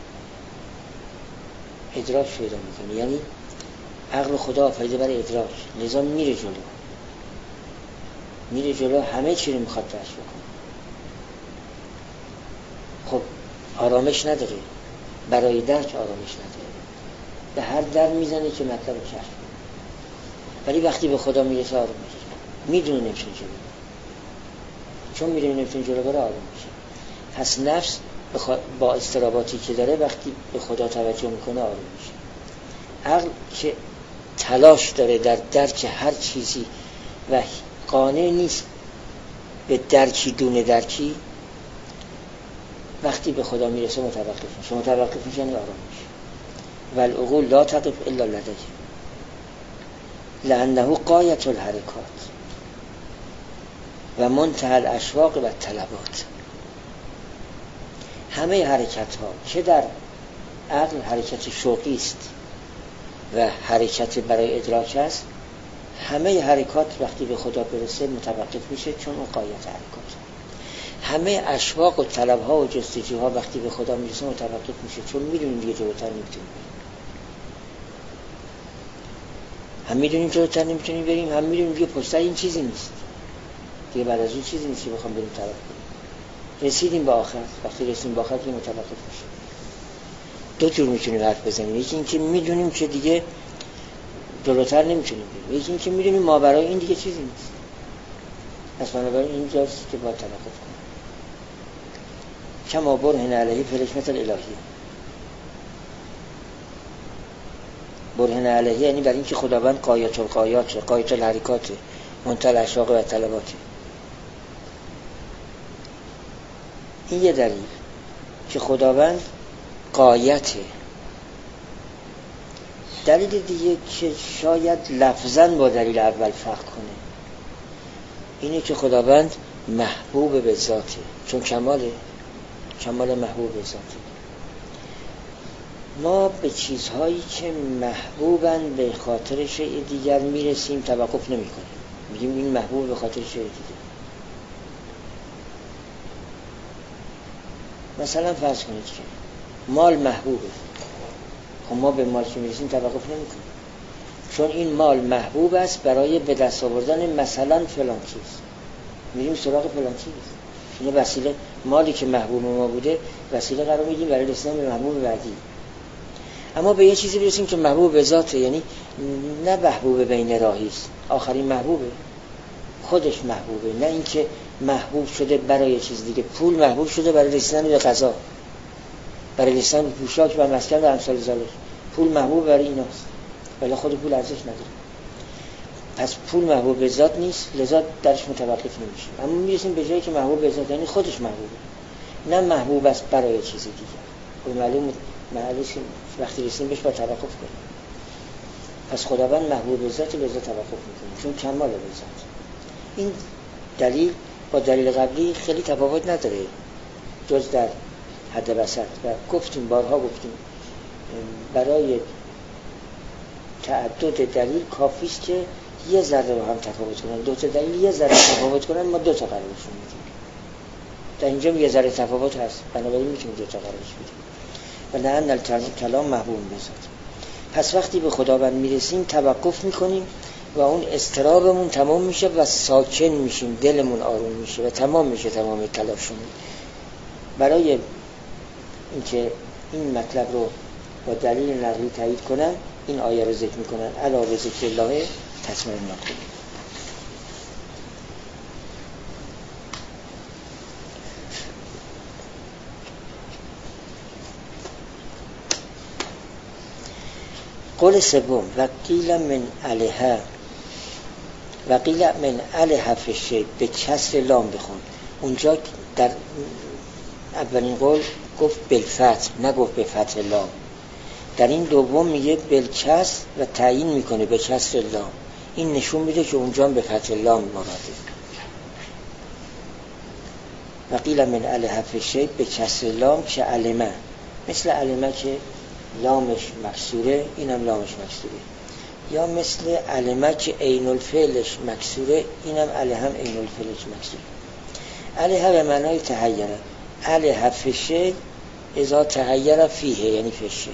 ادراک پیدا میکنه، یعنی عقل خدا آفریده برای ادراک، لذا میره جلو همه چی رو میخواد درک بکنه. خب آرامش نداره، برای درک آرامش نداره، به هر در میزنه که مطلب رو کشف کنه. ولی وقتی به خدا میرسه آرام میشه، میدونه نمیتونه جلو بره، چون میدونه نمیتونه جلو بره آرام میشه. پس نفس با اضطراباتی که داره وقتی به خدا توجه میکنه آرام میشه. عقل که تلاش داره در درک هر چیزی و قانع نیست به درکی دون درکی، وقتی به خدا میرسه متوقف میشه یعنی آرام میشه. و العقول لا تقف الا لدیه لانه غایة الحرکات و منتهى الاشواق و الطلبات. همه حرکت ها که در عقل حرکت شوقی است و حرکت برای ادراک است، همه حرکات وقتی به خدا برسه متوقف میشه، چون اون غایت حرکات. همه اشواق و طلبها و جستجوها وقتی به خدا میرسه متوقف میشه، چون میدونیم دیگه جلوتر نمیتونیم بریم. هم میدونیم دیگه پشت این چیزی نیست دیگه، بعد از اون چیزی نیست که بخوام بریم طلب کنیم. رسیدیم به آخر، وقتی رسیدیم به آخر که متوقف میشه. دو جور میتونیم حرف بزنیم، یکی این که میدونیم که دیگه جلوتر نمیتونیم بریم، یکی این که میدونیم ما برای این دیگه چیزی نیست، پس بنابراین این جاست که باید توقف کنیم. کما برهن علیه فی الحکمت الالهیه. برهن علیه یعنی برای این که خداوند غایة الغایات، غایة الحرکات، منتهی الاشواق و طلبات. این یه دلیل که خداوند غایته. دلیل دیگه که شاید لفظاً با دلیل اول فرق کنه اینه که خداوند محبوب به ذاته، چون کمال محبوب به ذاته. ما به چیزهایی که محبوبن به خاطر شیء دیگر میرسیم توقف نمی کنیم، میگیم این محبوب به خاطر شیء دیگر. مثلا فرض کنید که مال محبوبه، خب ما به مال که میرسیم توقف نمی کنیم، چون این مال محبوب است برای به دست آوردن مثلا فلان چیز، میریم سراغ فلان چیز. این وسیله، مالی که محبوب ما بوده وسیله قرار میدیم برای رسیدن به محبوب بعدی. اما به یه چیزی برسیم که محبوب به ذاته، یعنی نه محبوب بین راهی است، آخرین محبوبه، خودش محبوبه، نه اینکه محبوب شده برای چیز دیگه. پول محبوب شده برای رسیدن به غذا، برای رسیدن به پوشاک و مسکن و امثال ذالک. پول محبوب برای ایناست، ولی خود پول ارزش نداره. پس پول محبوب به ذات نیست، لذا درش متوقف نمیشیم. اما میرسیم به جایی که محبوب به ذات، یعنی خودش محبوبه، نه محبوب است برای چیز دیگه. خب معلومه وقتی رسیم بهش با توقف کنیم. پس خداوند محبوب به ذات، لذا توقف میکنیم چون کمال به ذات. این دلیل با دلیل قبلی خیلی تفاوت نداره جز در حد وسط. و گفتیم، بارها گفتیم، برای تعدد دلیل کافی است که یه ذره رو هم تفاوت کنن. دو تا دلیل یه ذره تفاوت کنن، ما دو تا قرارشون میدیم. در اینجا یه ذره تفاوت هست، بنابراین میتونیم دو تا قرارش بدیم. و لأن الکلام محبوب به ذات. پس وقتی به خداوند میرسیم توقف میکنیم و اون اضطرابمون تمام میشه و ساکن میشیم، دلمون آروم میشه و تمام میشه تمام تلاشمون. برای اینکه این مطلب رو با دلیل نقلی تایید کنن این آیه رو ذکر میکنن: الا بذکر الله تطمئن القلوب. قول سوم: وقیل من علیها فی الشیء، به کسر لام بخون. اونجا در اولین قول گفت بالفتح، نگفت به فتح لام. در این دوم میگه بالکسر و تعیین میکنه به کسر لام. این نشون میده که اونجا به فتح لام مراده. وقیل من علیها فی الشیء به کسر لام که علمه، مثل علمه که لامش مکسوره، اینم لامش مکسوره، یا مثل علمه که عین الفعلش مکسوره، اینم علیه هم عین الفعلش مکسوره. علیه به معنای تحیره، علیه فی الشیء اذا تحیر فیه، یعنی فی الشیء.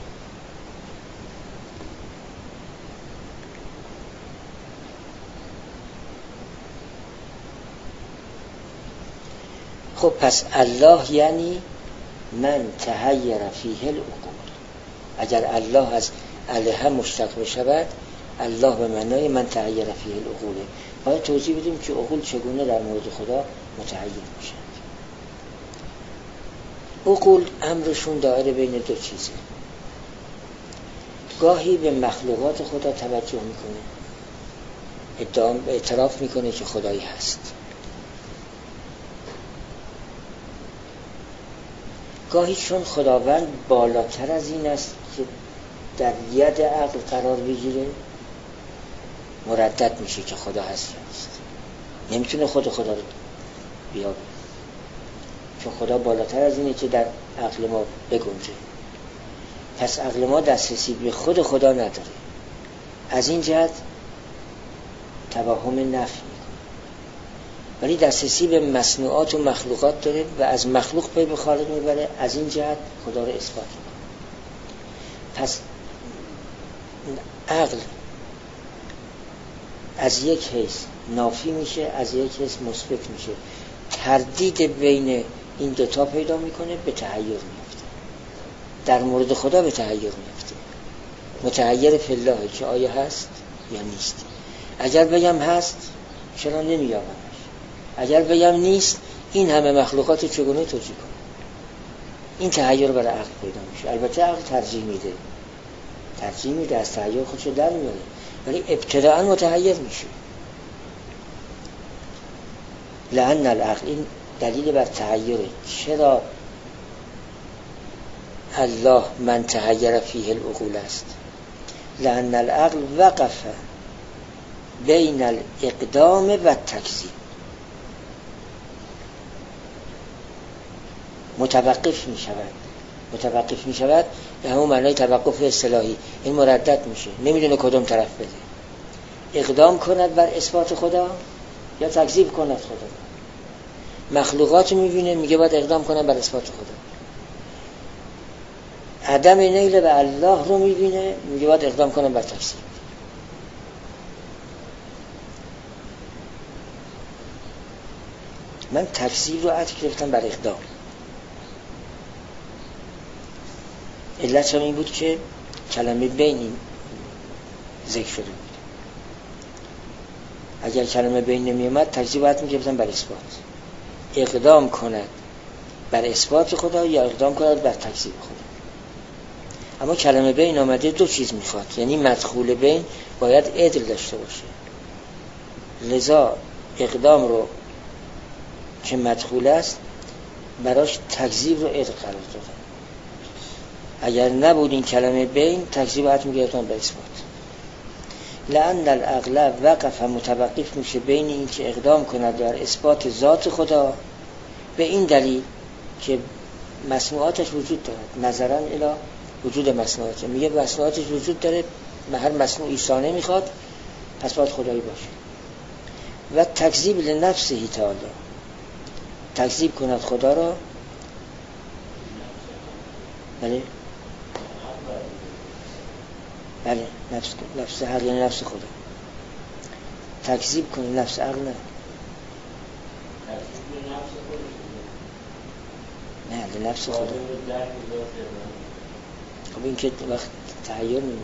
خب پس الله یعنی من تحیر فیه العقول. اگر الله از علیه مشتق بشود، الله به معنای من تحیر فیه العقوله. باید توضیح بدیم که عقول چگونه در مورد خدا متحیر میشند. عقول امرشون دائره بین دو چیزه. گاهی به مخلوقات خدا توجه میکنه، اعتراف میکنه که خدایی هست. گاهی چون خداوند بالاتر از این است که در ید عقل قرار بگیره، مردد میشه که خدا هست یا نیست. نمیتونه خدا رو بیابه، چون خدا بالاتر از اینه که در عقل ما بگنجه. پس عقل ما دسترسی به خود خدا نداره. از این جهت توهم نفی میکنه، ولی دسترسی به مصنوعات و مخلوقات داره و از مخلوق پی به خالق میبره. از این جهت خدا رو اثبات میکنه. پس عقل از یک حیث نافی میشه، از یک حیث مثبت میشه. تردید بین این دوتا پیدا میکنه، به تحیر میفته. در مورد خدا به تحیر میفته. متحیر فی الله که آیا هست یا نیست. اگر بگم هست چرا نمیابمش، اگر بگم نیست این همه مخلوقات چگونه توجیه کنه. این تحیر برای عقل پیدا میشه. البته عقل ترجیح میده از تحیر خودشو در میاره، ولی ابتداءً متحیر میشه. لأن العقل، این دلیل بر تحیره. چرا الله من تحیر فیه العقول است؟ لأن العقل وقف بین الاقدام و التکذیب، متوقف می شود به همون معنای توقف اصطلاحی. این مردد میشه، نمیدونه کدوم طرف بده، اقدام کند بر اثبات خدا یا تکذیب کند خدا. مخلوقات میبینه میگه باید اقدام کنن بر اثبات خدا، عدم نیل به الله رو میبینه میگه باید اقدام کنن بر تکذیب. من تکذیب رو عطف گرفتم بر اقدام. علت هم این بود که کلمه بین ذکر شده بود. اگر کلمه بین نمی اومد تکذیب باید میگرفتم بر اثبات. اقدام کند بر اثبات خدا یا اقدام کند بر تکذیب خدا. اما کلمه بین آمده دو چیز میخواد، یعنی مدخول بین باید عدل داشته باشه. لذا اقدام رو که مدخول است براش تکذیب رو عدل قرار دادن. اگر نبود این کلمه بین تکذیب باید میگرفتن بر اثبات. لأن العقل وقف متوقف میشه بین این که اقدام کند در اثبات ذات خدا، به این دلیل که مسموعاتش وجود دارد. نظرا الی وجود مسموعات، میگه مسموعاتش وجود داره، هر مسموعی ثانه میخواد، پس باید خدایی باشه. و تکذیب لنفسه تعالی، تکذیب کند خدا را. بله نفس عقل، یعنی نفس خدا. تکذیب کنه نفس عقل، نه نفس خدا. خب این که وقت تحیر نمیده.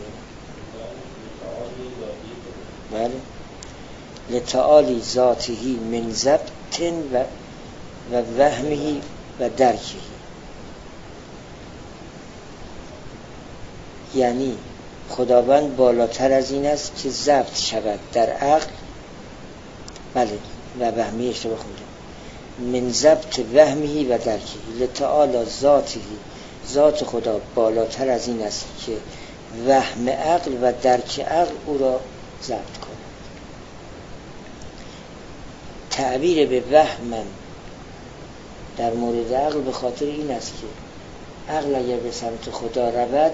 بله لتعالی ذاته من ضبط و وهمه و درکه، یعنی خداوند بالاتر از این است که ضبط شود در عقل. بله و وهمی اشتباه خوندم، من ضبط وهمی و درکی. لتعالی ذاته، ذات خدا بالاتر از این است که وهم عقل و درک عقل او را ضبط کند. تعبیر به وهم در مورد عقل به خاطر این است که عقل اگر به سمت خدا رود،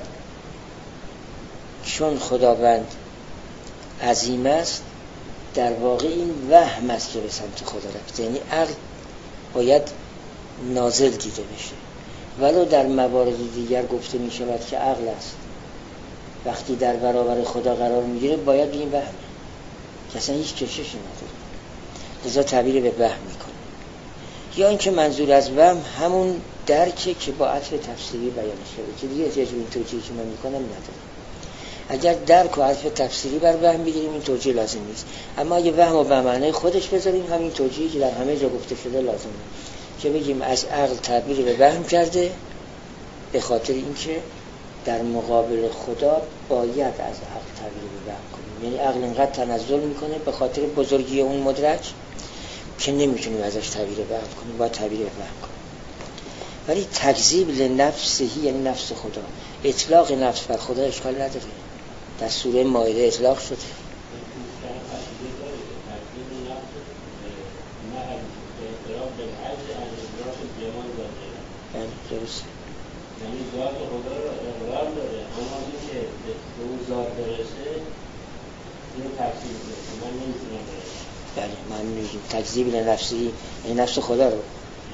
چون خداوند عظیم است، در واقع این وهم است که به سمت خدا رفت، یعنی عقل باید نازل دیده بشه. ولو در موارد دیگر گفته می شود که عقل است، وقتی در برابر خدا قرار می گیره باید به این وهم که اصلا هیچ کششی نداره، لذا تعبیر به وهم می کنه. یا اینکه منظور از وهم همون درکه که با عطف تفسیری بیان شده، که دیگه احتیاج به این توجیهی که من می کنم نداره. اگر درک و عطف تفسیری بر وهم بگیریم این توجیه لازم نیست، اما اگه وهم و به معنای خودش بذاریم همین توجیهی که در همه جا گفته شده لازمه، که بگیم از عقل تعبیر به وهم کرده به خاطر اینکه در مقابل خدا باید از عقل تعبیر به وهم کنیم. یعنی عقل اینقدر تنزل میکنه به خاطر بزرگی اون مدرک که نمیتونیم ازش تعبیر به وهم کنیم، باید تعبیر به وهم کنیم. ولی تکذیب لنفسه، یعنی نفس خدا، اطلاق نفس بر خدا اشکال نداره، در سوره مائده اطلاق شده. درست. یعنی ذات خدا رو اقرار داره، اما این که به اون ذات برسه اینو تکذیب میکنه، من نمیتونم برسه. بله من میگیم تکذیب لنفسی، این نفس خدا رو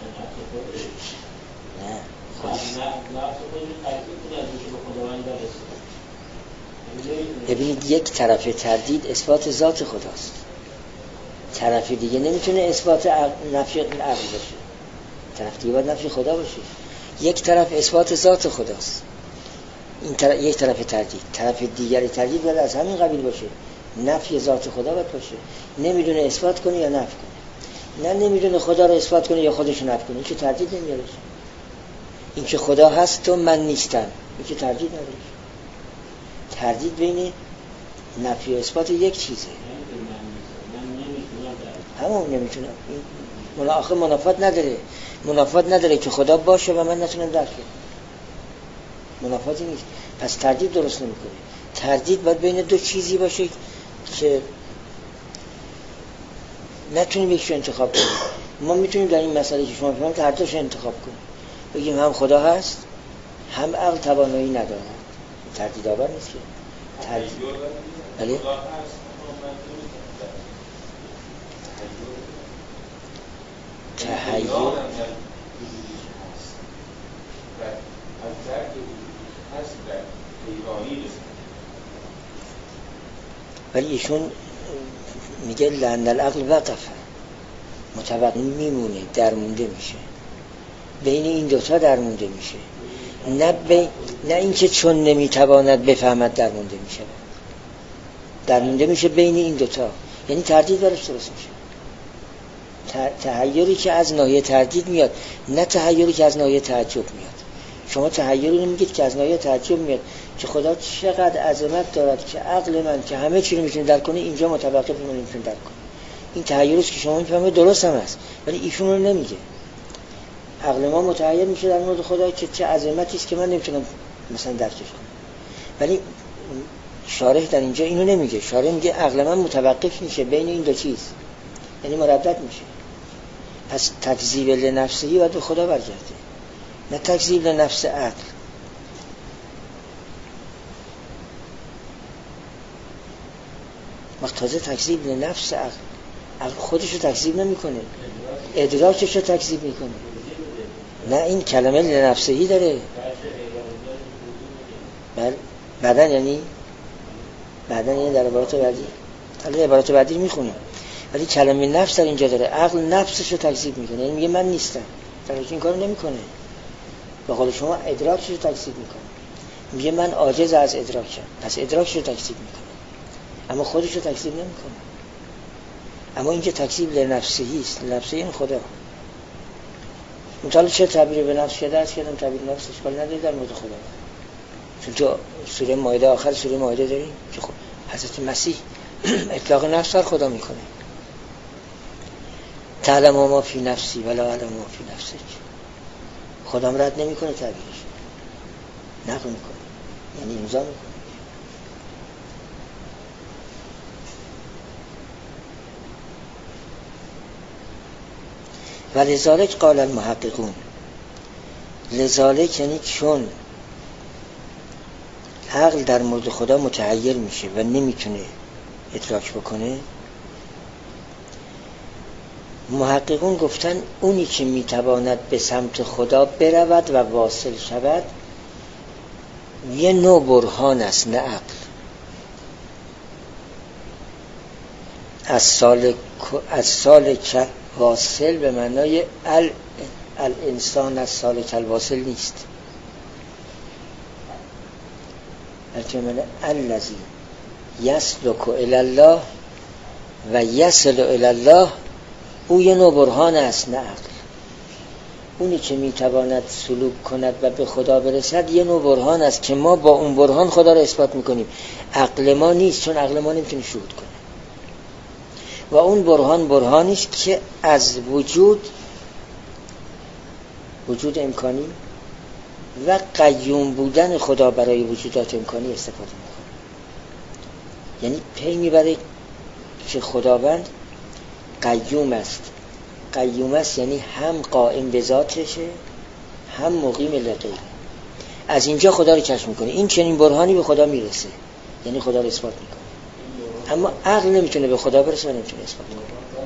نه خودش نفس خودش تکذیب کنه از اینکه به خداوند برسه. ببینید یک طرف تردید اثبات ذات خداست، طرف دیگه نمیتونه اثبات نفی عقل باشه، طرف دیگه باید نفی خدا باشه. یک طرف اثبات ذات خداست، این یک طرف تردید، طرف دیگری تردید باید از همین قبیل باشه، نفی ذات خدا باید باشه. نمیدونه اثبات کنه یا نفی کنه، نه نمیدونه خدا رو اثبات کنه یا خودش رو نفی کنه، این که تردید نمیاره. این که خدا هست و من نیستم، این که تردید نداره. تردید بین نفی و اثبات یک چیزه. همون نمیتونم، آخه منافات نداره که خدا باشه و من نتونم درک کنم. منافاتی نیست. پس تردید درست نمیکنه. تردید باید بین دو چیزی باشه که نتونیم یکیشو انتخاب کنیم. ما میتونیم در این مسئله که شما فرمودید هر دوشو انتخاب کنیم، بگیم هم خدا هست هم عقل توانایی نداره. تردید آور نیست که تردید. بله؟ تحییر ولی ایشون میگه لأن العقل وقفه، متوقف میمونه، درمونده میشه، بین این دوتا درمونده میشه، نه اینکه چون نمیتواند بفهمد درمونده میشه، درمونده میشه بین این دوتا، یعنی تردید درش درست میشه. تحیری که از ناحیه تردید میاد، نه تحیری که از ناحیه تعجب میاد. شما تحیری نمیگید که از ناحیه تعجب میاد که خدا چقدر عظمت دارد که عقل من که همه چی رو میتونه درک کنه اینجا متوقف نمیتونه درک کنه. این تحیری است که شما میفهمید درست هم است، ولی ایشون رو نمیگه. عقل ما متحیر میشه در مورد خدا که چه عظمتی است که من نمیتونم مثلا درکش کنم، ولی شارح در اینجا اینو نمیگه. شارح میگه عقل من متوقف میشه بین این دو چیز، یعنی مردد میشه. پس تکذیب لنفسهی باید به خدا برگرده، نه تکذیب لنفس عقل. وقت تازه تکذیب لنفس عقل خودش رو تکذیب نمیکنه، ادراکش رو تکذیب میکنه. نه این کلمه لنفسهی داره. بعدن یعنی در عبارات بعدی، حالا عبارات بعدی میخونیم، ولی کلمه نفس در اینجا داره. عقل نفسش رو تکذیب میکنه، یعنی میگه من نیستم، در حالی که این کارو نمیکنه. به قول شما ادراکش رو تکذیب میکنه، میگه من عاجز از ادراکم، پس ادراکش رو تکذیب میکنه، اما خودش رو تکذیب نمیکنه. اما اینجا تکذیب لنفسهی است. لنفسهی این خدا. مثلا چه تعبیر به نفس شده است که تعبیر نفس اشکال نداره در مورد خدا. چون تو سوره مائده، آخر سوره مائده داریم که خب حضرت مسیح اطلاق نفس بر خدا میکنه. تعلم ما فی نفسی ولا اعلم ما فی نفسک. خودم رد نمیکنه، تعبیرش نقل میکنه، یعنی امضا میکنه. و لذالک قال المحققون، لذالک یعنی چون عقل در مورد خدا متحیر میشه و نمیتونه ادراک بکنه، محققون گفتن اونی که میتواند به سمت خدا برود و واصل شود یه نوع برهان است، نه عقل. از سالک واصل به معنای الانسان از سالک الواصل نیست، بلکه معنی الذی یسلک الی الله و یصل الی الله، او یه نوع برهان است، نه عقل. اونی که میتواند سلوک کند و به خدا برسد یه نوع برهان است که ما با اون برهان خدا رو اثبات میکنیم. عقل ما نیست، چون عقل ما نمیتونه شهود کنه. و اون برهانی است که از وجود امکانی و قیوم بودن خدا برای وجودات امکانی استفاده میکنه. یعنی پی میبره که خداوند قیوم است. قیوم است یعنی هم قائم به ذاتشه، هم مقیم لغیره. از اینجا خدا رو کشف میکنه. این چنین برهانی به خدا میرسه، یعنی خدا رو اثبات میکنه. اما عقل نمیتونه به خدا برسه و نمیتونه اثبات کنه.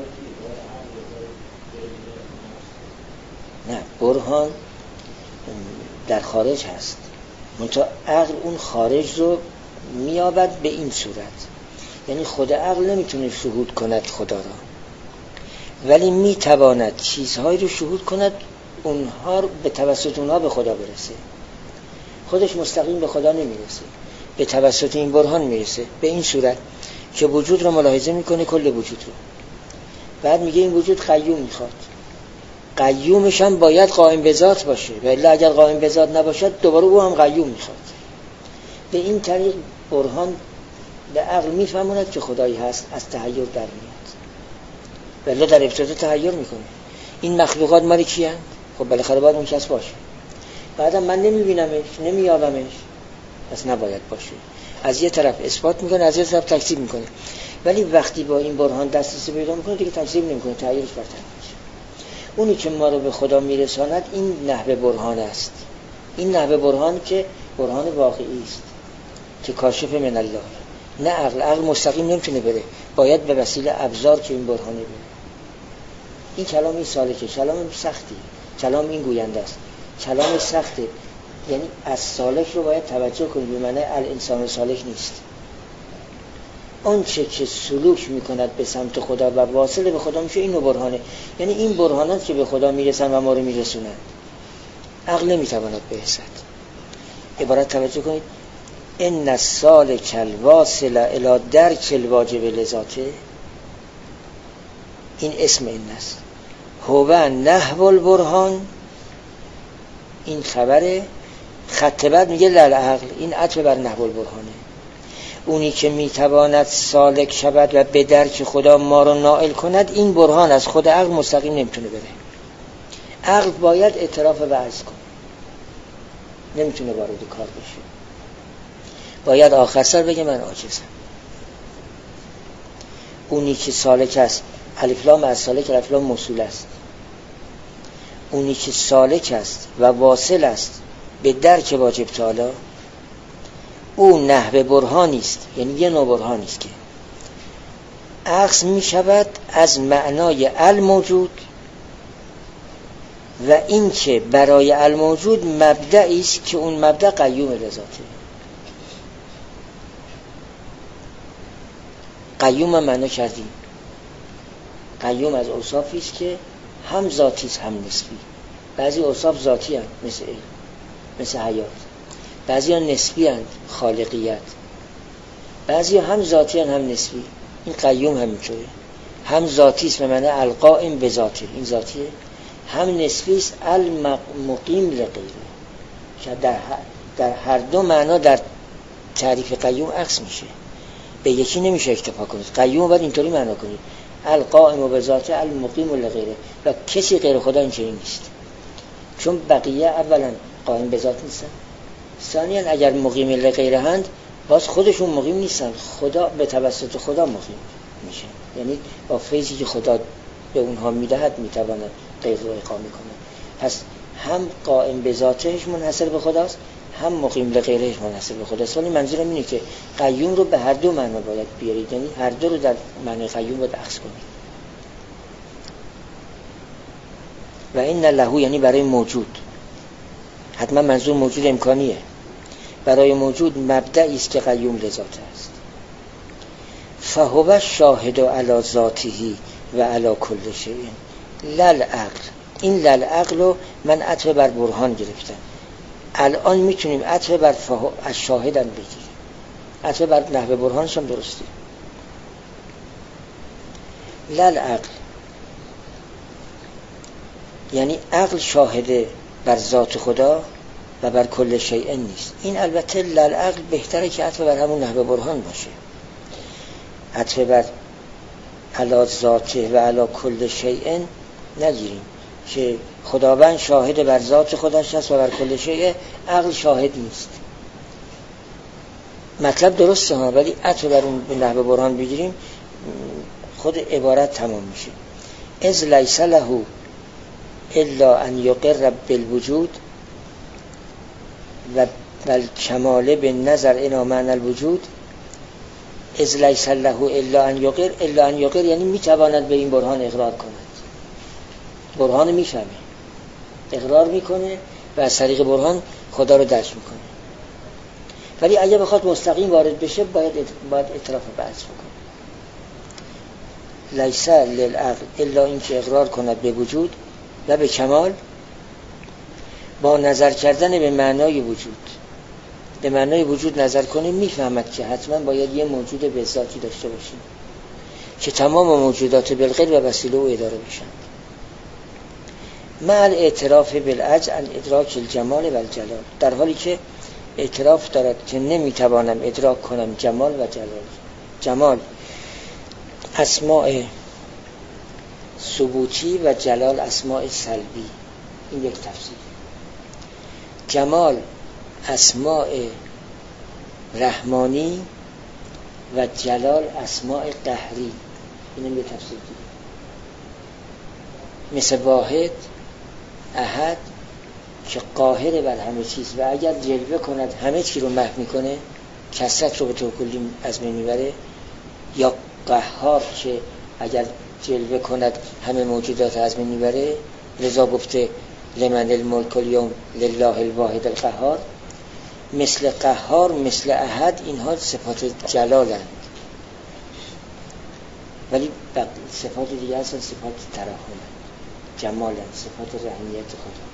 نه، برهان در خارج هست، منتها عقل اون خارج رو میابد به این صورت. یعنی خود عقل نمیتونه شهود کند خدا را، ولی میتواند چیزهایی رو شهود کند، اونها به توسط اونها به خدا برسه. خودش مستقیم به خدا نمیرسه، به توسط این برهان میرسه. به این صورت که وجود رو ملاحظه میکنه، کل وجود رو. بعد میگه این وجود قیوم میخواد. قیومش هم باید قائم به ذات باشه، ولی اگر قائم به ذات نباشد دوباره او هم قیوم میخواد. به این طریق برهان به عقل میفهموند که خدایی هست، از تحیر در میاد. ولی در ابتدا تحیر میکنه. این مخلوقات مال کی هستند؟ خب بالاخره باید اون کس باشه. بعدا من نمیبینمش، نمییابمش، پس نباید باشه. از یه طرف اثبات میکنه، از یه طرف تکذیب میکنه. ولی وقتی با این برهان دسترسی پیدا میکنه دیگه تکذیب نمیکنه، تغییرش برتر میشه. اونی که ما رو به خدا میرساند این نحو برهان است. این نحو برهان که برهان واقعی است که کاشف من الله، نه عقل مستقیم نمیتونه بره، باید به وسیله ابزار که این برهانه بره. این کلام این سالکه، کلام سختی، کلام این گوینده است، کلام سخته. یعنی از سالک رو باید توجه کنید، به معنی الانسان سالک نیست. اون چه که سلوک میکند به سمت خدا و واصل به خدا میشه، اینو برهانه. یعنی این برهانات که به خدا میرسن و ما رو میرسونن، عقل نمیتواند برسد. عبارت توجه کنید، ان السالک الواصل الی درک الواجب لذاته، این اسم این است. هو نحو البرهان، این خبره. خط بعد میگه للعقل، این عطف بر نحو البرهانه. اونی که میتواند سالک شود و به درک خدا ما رو نائل کند، این برهان از خود عقل مستقیم نمیتونه بره. عقل باید اعتراف و عجز کنه، نمیتونه وارد کار بشه. باید آخر سر بگه من عاجزم. اونی که سالک است، الف لام از سالک، الف لام موصول است. اونی که سالک است و واصل است به درک واجب تعالی، او نحو برهانی است. یعنی یه نوع برهانی است که اخذ می شود از معنای الموجود و این که برای الموجود مبدعی است که اون مبدع قیوم لذاته. قیوم معنا کردیم، قیوم از اوصافی است که هم ذاتی است هم نسبی. بعضی اوصاف ذاتی هستند مثل علم، مثل حیات. بعضی ها نسبی هستند، خالقیت. بعضی ها هم ذاتی هستند هم نسبی. این قیوم همینطوره، هم ذاتی است به معنی القائم به ذاته، این ذاتیه، هم نسبی است المقیم لغیره، که در هر دو معنا در تعریف قیوم عکس میشه. به یکی نمیشه اکتفا کنید. قیوم باید اینطوری معنا کنید، القائم به ذاته المقیم لغیره، و کسی غیر خدا اینجوری نیست. چون بقیه اولا قائم به ذات نیستن، ثانیا اگر مقیم لغیره هند باز خودشون مقیم نیستن، خدا به توسط خدا مقیم میشه. یعنی با فیضی که خدا به اونها میدهد میتواند غیر رو اقامه کنه. پس هم قائم به ذاتش منحصر به خداست، هم مقیم لغیرهش منحصر به خداست. ولی منظورم اینه که قیوم رو به هر دو معنا باید بیارید، یعنی هر دو رو در معنی قیوم باید اخذ کنید. و این له یعنی برای موجود، حتما منظور موجود امکانیه، برای موجود مبدعی است که قیوم لذات است. فهو شاهد علی ذاته و علی کل شیء للعقل. این للعقل رو من عطف بر برهان گرفتم. الان میتونیم عطف بر از شاهدم بگیریم، عطف بر نحو برهانش هم درسته. للعقل یعنی عقل شاهده بر ذات خدا و بر کل شیء نیست. این البته للعقل بهتره که عطف بر همون نحو برهان باشه. عطف بر علی ذاته و علی کل شیء نگیریم که خداوند شاهد بر ذات خودش است و بر کل شیء، عقل شاهد نیست. مطلب درسته ها، ولی عطف بر اون نحو برهان بگیریم خود عبارت تمام میشه. از لیس له الا ان یقر بالوجود و بالکمال بالنظر الى معنی الوجود. از لیس له الا ان یقر، الا ان یقر یعنی میتواند به این برهان اقرار کند. برهان میفهمه، اقرار میکنه و از طریق برهان خدا رو درک میکنه. ولی اگه بخواد مستقیم وارد بشه باید اعتراف و بعض بکنه. لیس للعقل الا این که اقرار کند به وجود و به کمال با نظر کردن به معنای وجود. به معنای وجود نظر کنه میفهمد که حتما باید یه موجود به ذاتی داشته باشیم که تمام موجودات بالغیر و وسیله و اداره بشن. مع الاعتراف بالعجز عن ادراک الجمال و الجلال، در حالی که اعتراف دارد که نمیتوانم ادراک کنم جمال و جلال. جمال اسماء ثبوتی و جلال اسماء سلبی. این یک تفسیر. جمال اسماء رحمانی و جلال اسماء قهری. اینم یک تفسیر دیگه. مثل واحد، احد که قاهر بر همه چیز و اگر جلوه کند همه چی رو محو میکنه، کثرت رو به طور کلی از بین میبره. یا قهار که اگر جلوه کند همه موجودات از بین میبره، لذا گفته لمن الملک اليوم لله الواحد القهار. مثل قهار، مثل احد، اینها صفات جلالند، ولی صفات دیگه هستن صفات ترحمند، جمالند، صفات رحمیت خدا.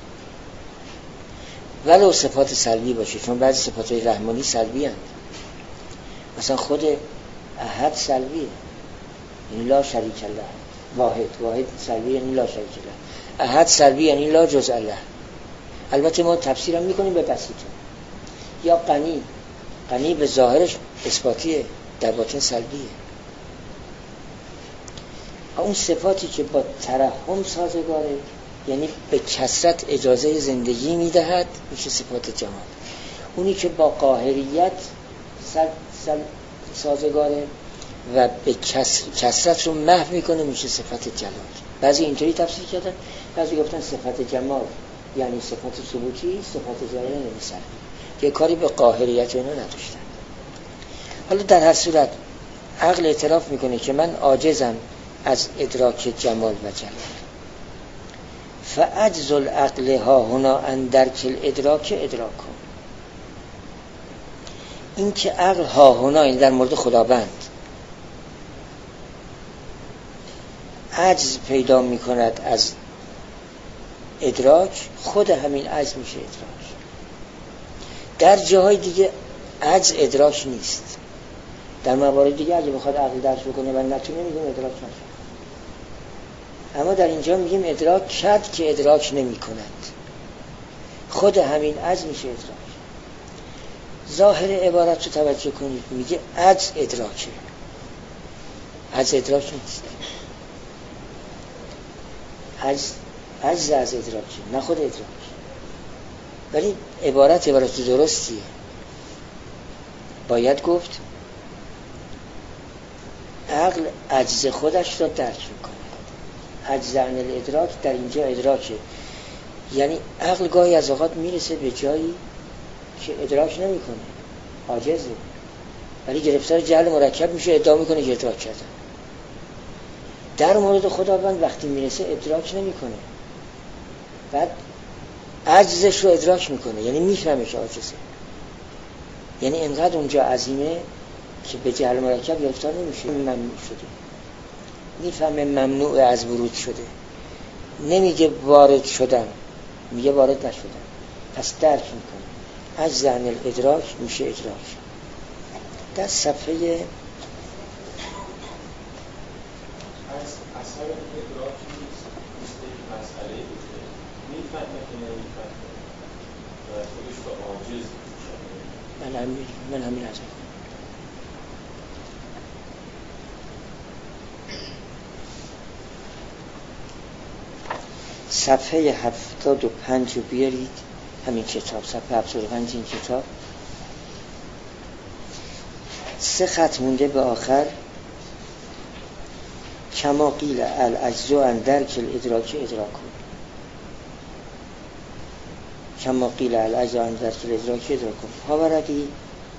ولو صفات سلبی باشه، چون بعضی صفات رحمانی سلبی هستند. مثلا خود احد سلبیه، یعنی لا شریک له. واحد سلبی یعنی لا شریک له. احد سلبی یعنی لا جزء له. البته ما تفسیرم میکنیم به بسیطه. یا غنی به ظاهرش اثباتیه، در باطن سلبیه. اون صفاتی که با ترحم سازگاره، یعنی به کثرت اجازه زندگی میدهد، میشه صفات جمال. اونی که با قاهریت سازگاره و به کثرت رو محو میکنه، میشه صفت جلال. بعضی اینطوری تفسیر کردن، بعضی گفتن صفت جمال یعنی صفت ثبوتی، صفت جلال یعنی سلبی، که کاری به قاهریت اینا نداشتن. حالا در هر صورت عقل اعتراف میکنه که من عاجزم از ادراک جمال و جلال. فعجز العقل ها هنا اندرک الادراک ادراک. این که عقل ها هنا، این در مورد خداوند، عجز پیدا میکند از ادراک، خود همین عجز میشه ادراک. در جاهای دیگه عجز ادراک نیست. در موارد دیگه اگه بخواد عقل درک بکنه و نتونه، میگیم ادراک نشد. اما در اینجا میگیم ادراک کرد که ادراک نمی کند. خود همین عجز میشه ادراک. ظاهر عبارت رو توجه کنید، میگه عجز ادراکه. عجز ادراک نیست. عجز از ادراکه، نه خود ادراک. ولی عبارت درستیه. باید گفت عقل عجز خودش را درک میکنه. عجز عن الادراک در اینجا ادراکه. یعنی عقل گاهی از اوقات میرسه به جایی که ادراک نمیکنه، عاجزه، ولی گرفتار جهل مرکب میشه، ادعا میکنه که ادراک کردن. در مورد خداوند وقتی میرسه ادراک نمیکنه، بعد عجزش رو ادراک میکنه، یعنی میفهمه که عاجزه. یعنی انقدر اونجا عظیمه که به جهل مرکب گرفتار نمیشه، ممنوع شده، میفهمه ممنوع از ورود شده. نمیگه وارد شدم، میگه وارد نشدم، پس درک میکنه. عجز عن الادراک میشه ادراک. در صفحه اثر ادراک نیست، مثل یک مسئله بود که میفهمه که نمیفهمه و خودش به عاجز میشه. من همین از صفحه 75 رو بیارید، همین کتاب صفحه 75 این کتاب 3 خط مونده به آخر. کما قیل العجز عن درک الادراک ادراک. کما قیل العجز عن درک الادراک ادراک. پاورقی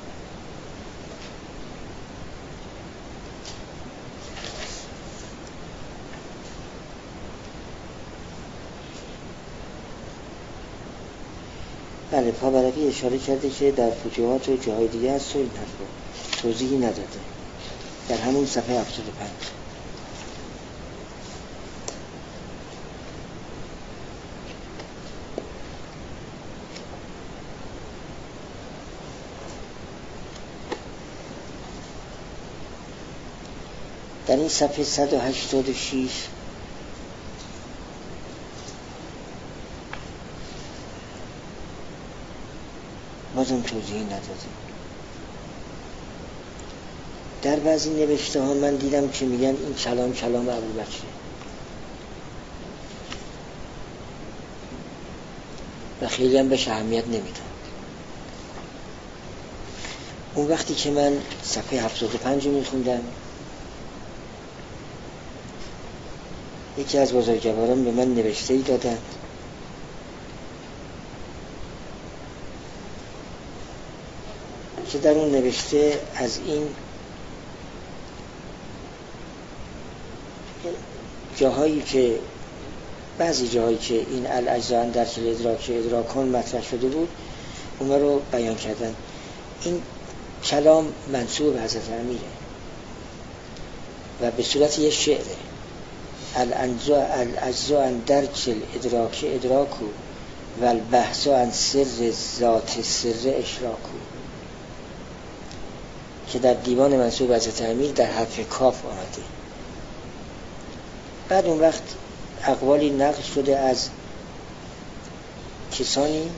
بله، پاورقی اشاره کرده که در فتوحات و جاهای دیگه هست و این حرفا توضیحی نداده. در همون صفحه 75 در این صفحه 186 بازم توضیحی نداده. در بعضی نوشته ها من دیدم که میگن این کلام ابوبکره. و خیلی هم بهش اهمیت نمیدن. اون وقتی که من صفحه 75 رو میخوندم، یکی از بزرگواران به من نوشته‌ای دادند که در اون نوشته از این جاهایی که بعضی جاهایی که این الاجزاء در کل ادراک ادراکان مطرح شده بود اونا رو بیان کردن. این کلام منسوب به حضرت امیره و به صورت یه شعره. الاجزاء در کل ادراک ادراکو و البحث عن سر ذات سر اشراکو، که در دیوان منسوب به حضرت امیر در حرف کاف آمده. بعد اون وقت اقوالی نقل شده از کسانی،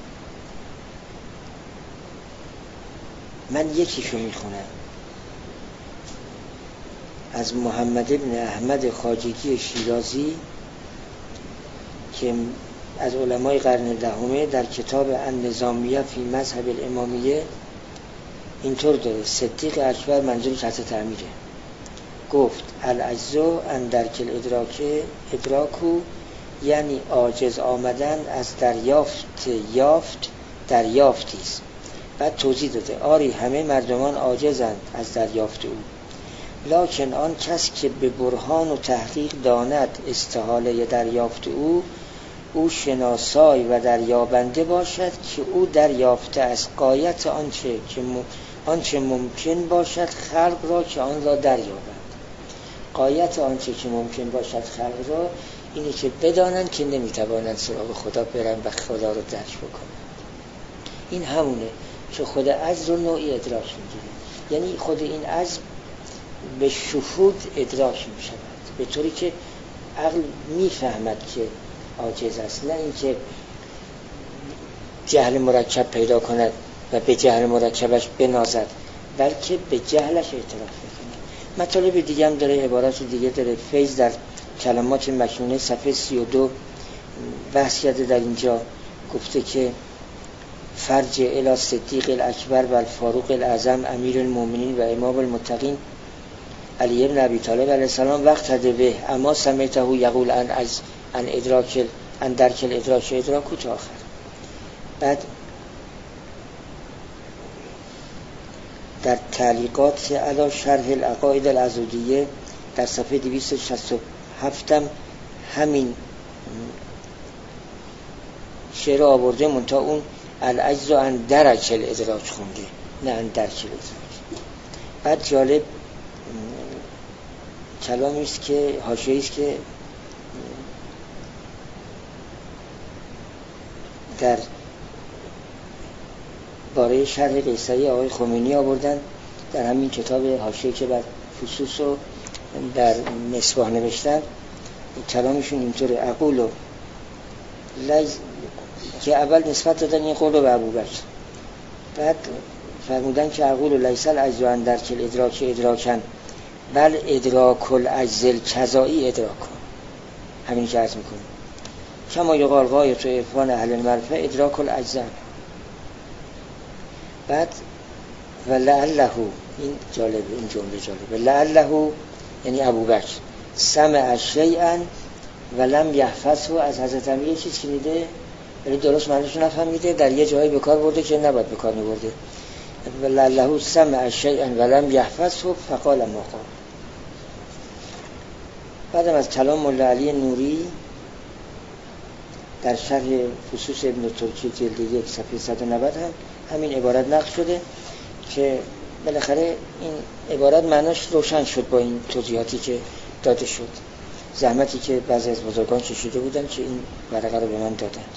من یکیشو میخونم، از محمد ابن احمد خواجگی شیرازی که از علمای قرن دهمه در کتاب النظامیه فی مذهب الامامیه اینطور داره: صدیق اکبر منظورش حضرت امیره گفت الاجزاء اندر کل ادراک ادراکو، یعنی عاجز آمدن از دریافتی است. بعد توضیح داده آری همه مردمان عاجزند از دریافت او، لکن آن کس که به برهان و تحقیق داند استحاله دریافت او شناسای و دریابنده باشد که او دریافته از غایت آنچه ممکن باشد خلق را که آن را دریابند. غایت آنچه که ممکن باشد خلق را اینه که بدانند که نمیتوانند سراغ خدا برن و خدا رو درک بکنند. این همونه که خود عجز رو نوعی ادراک میگیره، یعنی خود این عجز به شهود ادراک میشود به طوری که عقل میفهمد که عاجز است، نه اینکه جهل مرکب پیدا کند و به جهل مرکبش بنازد، بلکه به جهلش اعتراف بکنه. مطالب دیگه هم داره، عبارات دیگه داره. فیض در کلمات مکنونه صفحه 32 بحث کرده، در اینجا گفته که فرج الی صدیق الاکبر و الفاروق الاعظم امیر المؤمنین و امام المتقین علی ابن ابی طالب علیه السلام وقت هده به اما سمیته یقول ان درک الادراک ادراکو تا آخر. بعد در تعلیقات علی شرح العقاید العضدیه در صفحه 267 همین شعر آورده، منتها اون العجز عن درک الادراک خونده، نه عن درک الادراک. بعد جالب کلامی است که حاشیه‌ای است که در باره شرح قیصری آقای خمینی آوردن در همین کتاب حاشیه‌ای که بر فصوص رو در مصباح نوشتن. کلامشون اینطوره: اقولو که اول نسبت دادن این قول رو به ابوبکر، بعد فرمودن که اقولو لیس العجز عن درک الادراک ادراکن بل ادراک العجز الجزائی ادراکن. همین که عرض میکنیم کما یقال غایت و عرفان اهل المعرفه ادراک العجز. بعد ولعله، این جالب، این جمله جالبه، لعله یعنی ابوبکر سمع شیئا ولم یحفظه، از حضرت امیر چیز شنیده ولی درست معنیش نفهمیده، در یه جایی به کار برده که نباید به کار می‌برده. ولعله سمع شیئا ولم یحفظه فقال ما قال. بعدم از کلام مولا علی نوری در شرح فصوص ابن ترکی جلد 1 صفحه 190 هم همین عبارت نقل شده که بالاخره این عبارت معناش روشن شد با این توضیحاتی که داده شد، زحمتی که بعضی از بزرگان کشیده بودن که این ورقه رو به من دادند.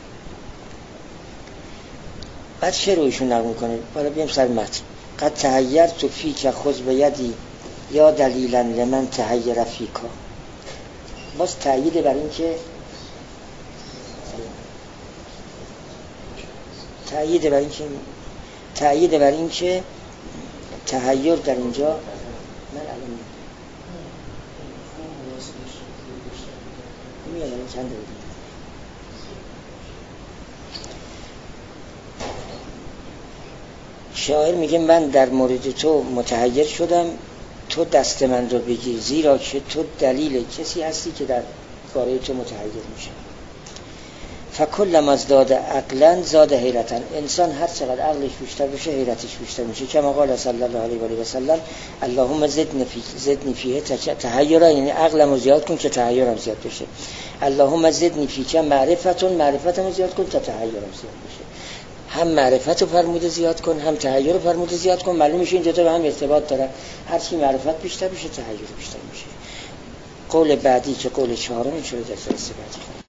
بعد چه رویشون نقل میکنه؟ حالا بیام سر متن. قد تحیرت فیک خذ بیدی یا دلیلا لمن تحیر فیکا. باز تأیید بر این که تأیید بر این که تحیر در اینجا من الان میادم چند دقیقه شاعر میگه من در مورد تو متحیر شدم، تو دست من رو بگیر، زیرا که تو دلیل کسی هستی که در باره تو متحیر میشه. فکلما ازداد عقلا زاد حیرتن، انسان هر چقدر عقلش بیشتر بشه حیرتش بیشتر میشه. کما قال صلی الله علیه و آله و سلم اللهم زدنی فیه تحیرا، یعنی عقلمو زیاد کن که تحیرم زیاد بشه. اللهم زدنی فیه معرفتمو زیاد کن تا تحیرم زیاد بشه. هم معرفتو فرموده زیاد کن، هم تحیر رو فرموده زیاد کن. معلوم میشه این دو تا به هم ارتباط دارن. هر چی معرفت بیشتر بشه تحیر بیشتر میشه. قول بعدی که قول چهارم، ان شاء الله در جلسه بعدی